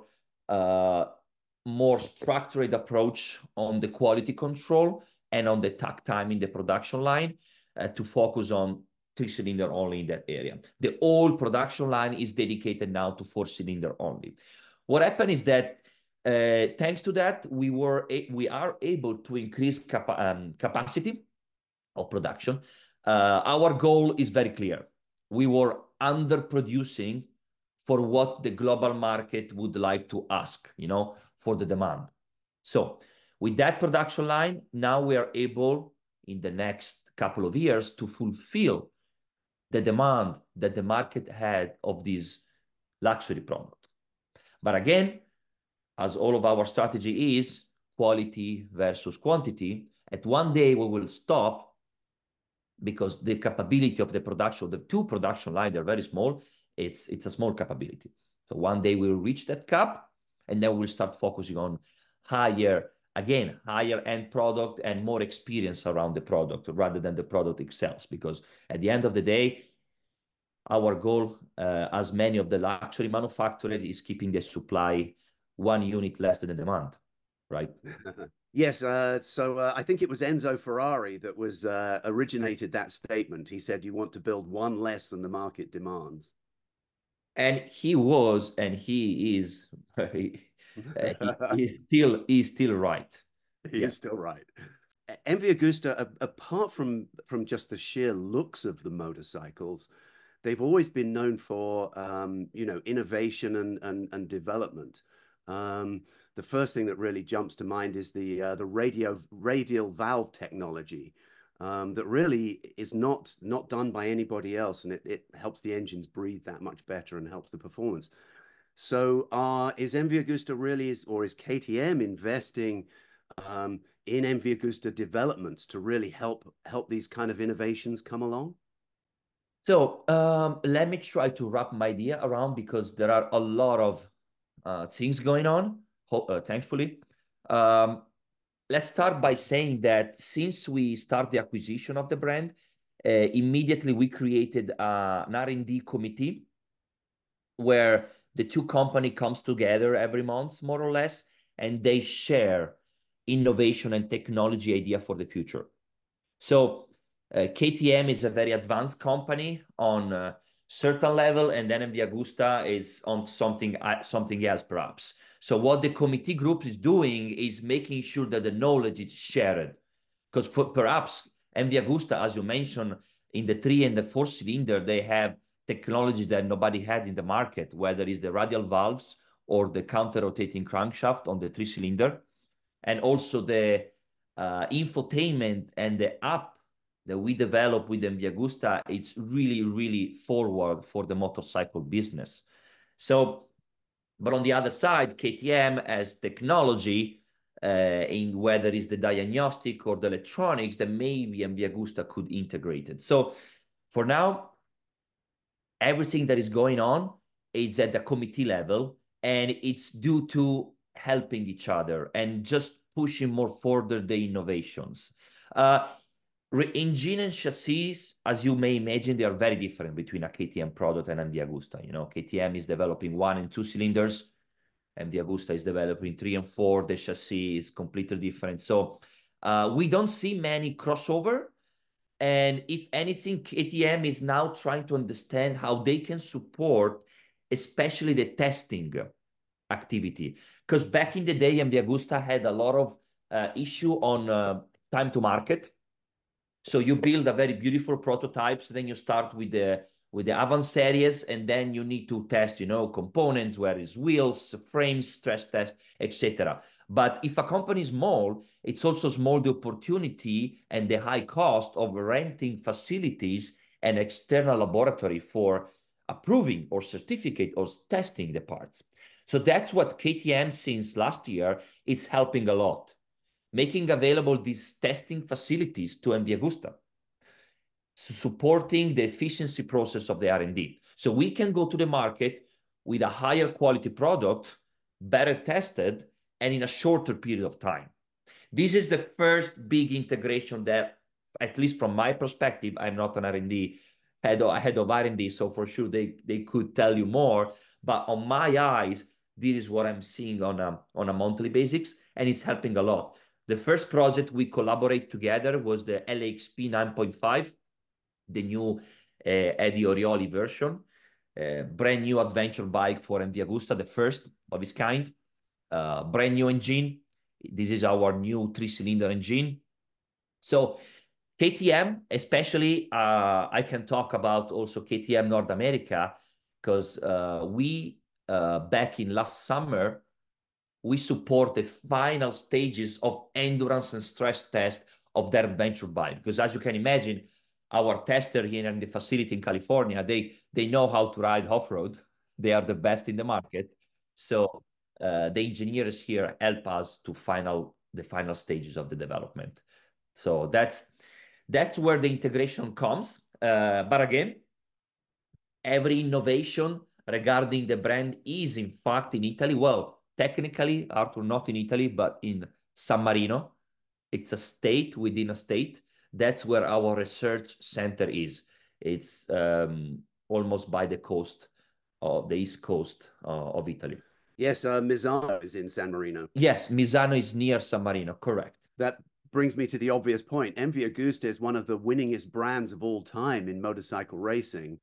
Speaker 4: more structured approach on the quality control and on the takt time in the production line to focus on 3-cylinder only in that area. The whole production line is dedicated now to 4-cylinder only. What happened is that thanks to that, we are able to increase capacity of production. Our goal is very clear. We were underproducing for what the global market would like to ask, for the demand. So with that production line, now we are able, in the next couple of years, to fulfill the demand that the market had of this luxury product. But again, as all of our strategy is quality versus quantity, at one day we will stop because the capability of the production, the two production lines, they're very small. It's a small capability. So one day we'll reach that cap, and then we'll start focusing on higher end product and more experience around the product rather than the product itself. Because at the end of the day, our goal, as many of the luxury manufacturers, is keeping the supply 1 unit less than the demand, right?
Speaker 1: Yes, so I think it was Enzo Ferrari that was originated that statement. He said, "You want to build one less than the market demands."
Speaker 4: And he was, and he is, he's still right.
Speaker 1: He is still right. MV Agusta, apart from just the sheer looks of the motorcycles, they've always been known for innovation and development. The first thing that really jumps to mind is the radial valve technology that really is not done by anybody else, and it helps the engines breathe that much better and helps the performance. So is MV Agusta really is KTM investing in MV Agusta developments to really help these kind of innovations come along?
Speaker 4: So let me try to wrap my idea around, because there are a lot of things going on, thankfully. Let's start by saying that since we start the acquisition of the brand, immediately we created an R&D committee where the two companies comes together every month, more or less, and they share innovation and technology idea for the future. So KTM is a very advanced company on a certain level, and then MV Agusta is on something else, perhaps. So what the committee group is doing is making sure that the knowledge is shared. Because perhaps MV Agusta, as you mentioned, in the 3 and the 4-cylinder, they have technology that nobody had in the market, whether it's the radial valves or the counter-rotating crankshaft on the 3-cylinder. And also the infotainment and the app that we develop with MV Agusta, it's really, really forward for the motorcycle business. So, but on the other side, KTM has technology in whether it's the diagnostic or the electronics that maybe MV Agusta could integrate it. So for now, everything that is going on is at the committee level, and it's due to helping each other and just pushing more further the innovations. Engine and chassis, as you may imagine, they are very different between a KTM product and MV Agusta. You know, KTM is developing 1 and 2 cylinders, MV Agusta is developing 3 and 4. The chassis is completely different. So we don't see many crossover. And if anything, KTM is now trying to understand how they can support, especially the testing activity. Because back in the day, MV Agusta had a lot of issue on time to market. So you build a very beautiful prototypes, then you start with the advanced series, and then you need to test, you know, components, where is wheels, frames, stress test, etc. But if a company is small, it's also small the opportunity and the high cost of renting facilities and external laboratory for approving or certificate or testing the parts. So that's what KTM since last year is helping a lot, making available these testing facilities to MV Agusta, supporting the efficiency process of the R&D. So we can go to the market with a higher quality product, better tested, and in a shorter period of time. This is the first big integration that, at least from my perspective, I'm not an R&D head of R&D, so for sure they could tell you more. But on my eyes, this is what I'm seeing on a monthly basis, and it's helping a lot. The first project we collaborate together was the LXP 9.5, the new Eddie Orioli version, brand new adventure bike for MV Agusta, the first of its kind, brand new engine. This is our new 3-cylinder engine. So KTM, especially, I can talk about also KTM North America, because we, back in last summer, we support the final stages of endurance and stress test of their adventure bike. Because as you can imagine, our tester here in the facility in California, they know how to ride off-road. They are the best in the market. So the engineers here help us to the final stages of the development. So that's where the integration comes. But again, every innovation regarding the brand is in fact in Italy. Well, technically, Arthur, not in Italy, but in San Marino. It's a state within a state. That's where our research center is. It's almost by the coast of the east coast of Italy.
Speaker 1: Yes, Misano is in San Marino.
Speaker 4: Yes, Misano is near San Marino, correct.
Speaker 1: That brings me to the obvious point. MV Agusta is one of the winningest brands of all time in motorcycle racing.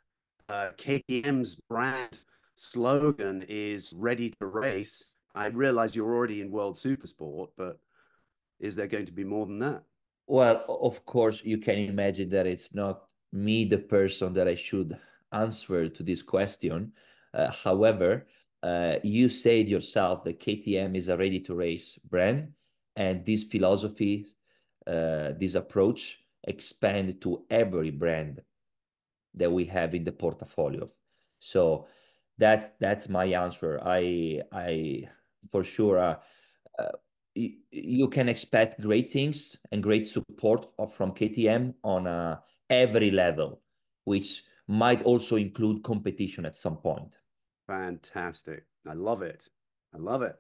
Speaker 1: KTM's brand slogan is "Ready to Race." I realize you're already in World Supersport, but is there going to be more than that?
Speaker 4: Well, of course, you can imagine that it's not me, the person that I should answer to this question. However, you said yourself that KTM is a ready-to-race brand, and this philosophy, this approach, expand to every brand that we have in the portfolio. So that's my answer. I for sure. You can expect great things and great support from KTM on every level, which might also include competition at some point.
Speaker 1: Fantastic. I love it. I love it.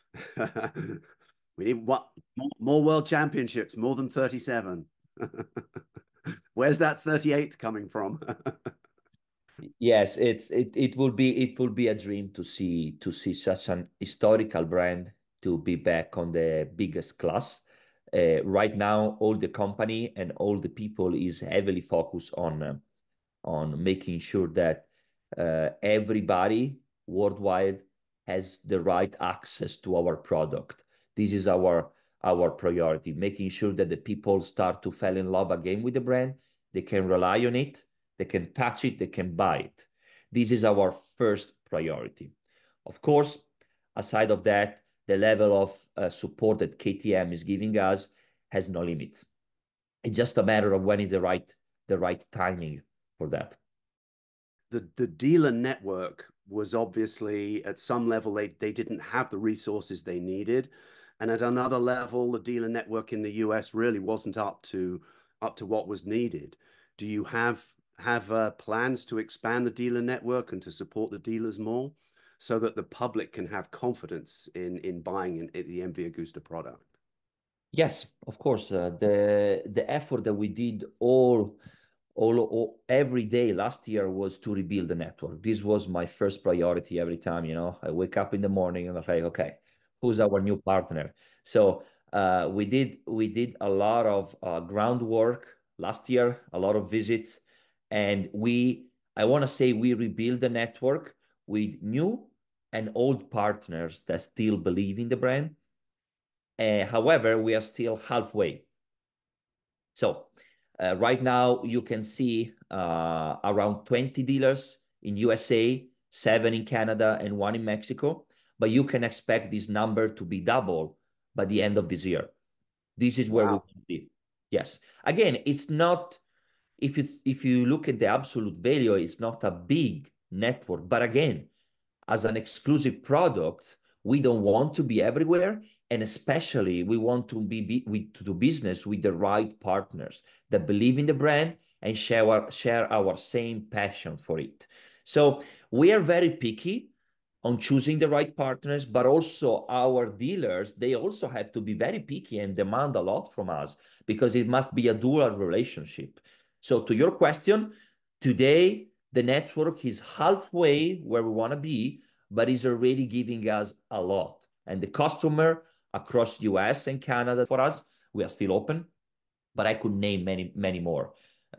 Speaker 1: We need what more world championships, more than 37. Where's that 38th coming from?
Speaker 4: Yes, it will be a dream to see such an historical brand to be back on the biggest class. Right now, all the company and all the people is heavily focused on making sure that everybody worldwide has the right access to our product. This is our priority, making sure that the people start to fall in love again with the brand. They can rely on it, they can touch it, they can buy it. This is our first priority. Of course, aside of that, the level of support that KTM is giving us has no limits. It's just a matter of when is the right timing for that.
Speaker 1: The dealer network was obviously at some level they didn't have the resources they needed, and at another level the dealer network in the US really wasn't up to what was needed. Do you have have plans to expand the dealer network and to support the dealers more, so that the public can have confidence in buying the MV Agusta product?
Speaker 4: Yes, of course. The effort that we did every day last year was to rebuild the network. This was my first priority every time. I wake up in the morning and I'm like, okay, who's our new partner? So we did a lot of groundwork last year, a lot of visits, and I want to say we rebuild the network with new and old partners that still believe in the brand. However, we are still halfway. So right now you can see around 20 dealers in USA, 7 in Canada, and 1 in Mexico. But you can expect this number to be double by the end of this year. This is where we want to be. Yes. Again, it's not, if you look at the absolute value, it's not a big network. But again, as an exclusive product, we don't want to be everywhere. And especially, we want to to do business with the right partners that believe in the brand and share our same passion for it. So we are very picky on choosing the right partners, but also our dealers, they also have to be very picky and demand a lot from us, because it must be a dual relationship. So to your question, today, the network is halfway where we want to be, but is already giving us a lot. And the customer across US and Canada, for us, we are still open, but I could name many, many more.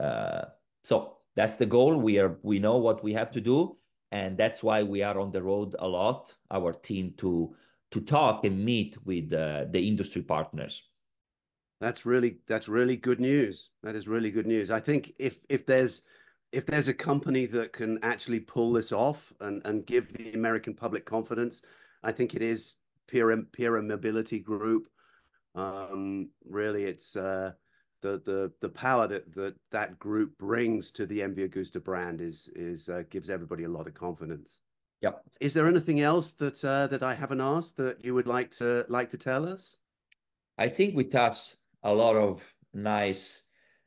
Speaker 4: So that's the goal. We know what we have to do, and that's why we are on the road a lot, our team, to talk and meet with the industry partners.
Speaker 1: That's really good news. That is really good news. I think if there's a company that can actually pull this off and give the American public confidence, I think it is Pira Mobility Group. Really, it's the power that group brings to the MV Agusta brand gives everybody a lot of confidence.
Speaker 4: Yep.
Speaker 1: Is there anything else that I haven't asked that you would like to tell us?
Speaker 4: I think we touched a lot of nice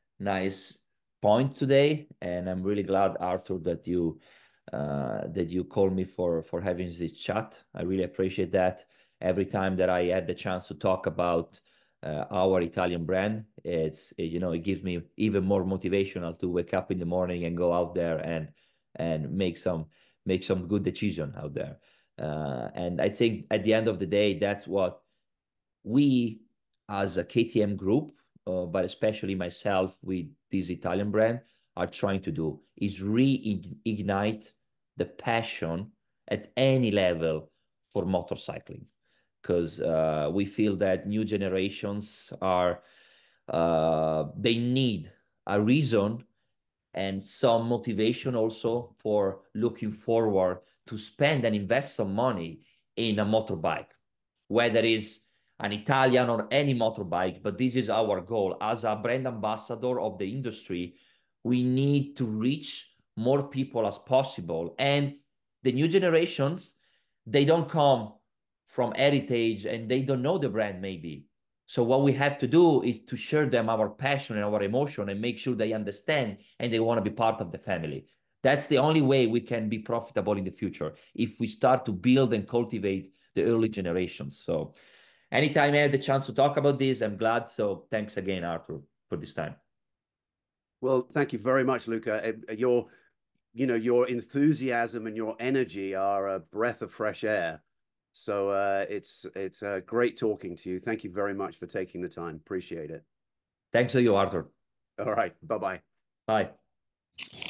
Speaker 4: points today, and I'm really glad, Arthur, that you called me for having this chat. I really appreciate that. Every time that I had the chance to talk about our Italian brand, it gives me even more motivational to wake up in the morning and go out there and make some good decision out there. And I think at the end of the day, that's what we as a KTM group, but especially myself with this Italian brand, are trying to do, is reignite the passion at any level for motorcycling. Because we feel that new generations they need a reason and some motivation also for looking forward to spend and invest some money in a motorbike, whether it's an Italian or any motorbike. But this is our goal. As a brand ambassador of the industry, we need to reach more people as possible. And the new generations, they don't come from heritage and they don't know the brand maybe. So what we have to do is to share them our passion and our emotion and make sure they understand and they want to be part of the family. That's the only way we can be profitable in the future, if we start to build and cultivate the early generations. So anytime I have the chance to talk about this, I'm glad. So thanks again, Arthur, for this time.
Speaker 1: Well, thank you very much, Luca. Your enthusiasm and your energy are a breath of fresh air. So it's great talking to you. Thank you very much for taking the time. Appreciate it.
Speaker 4: Thanks to you, Arthur.
Speaker 1: All right. Bye-bye.
Speaker 4: Bye.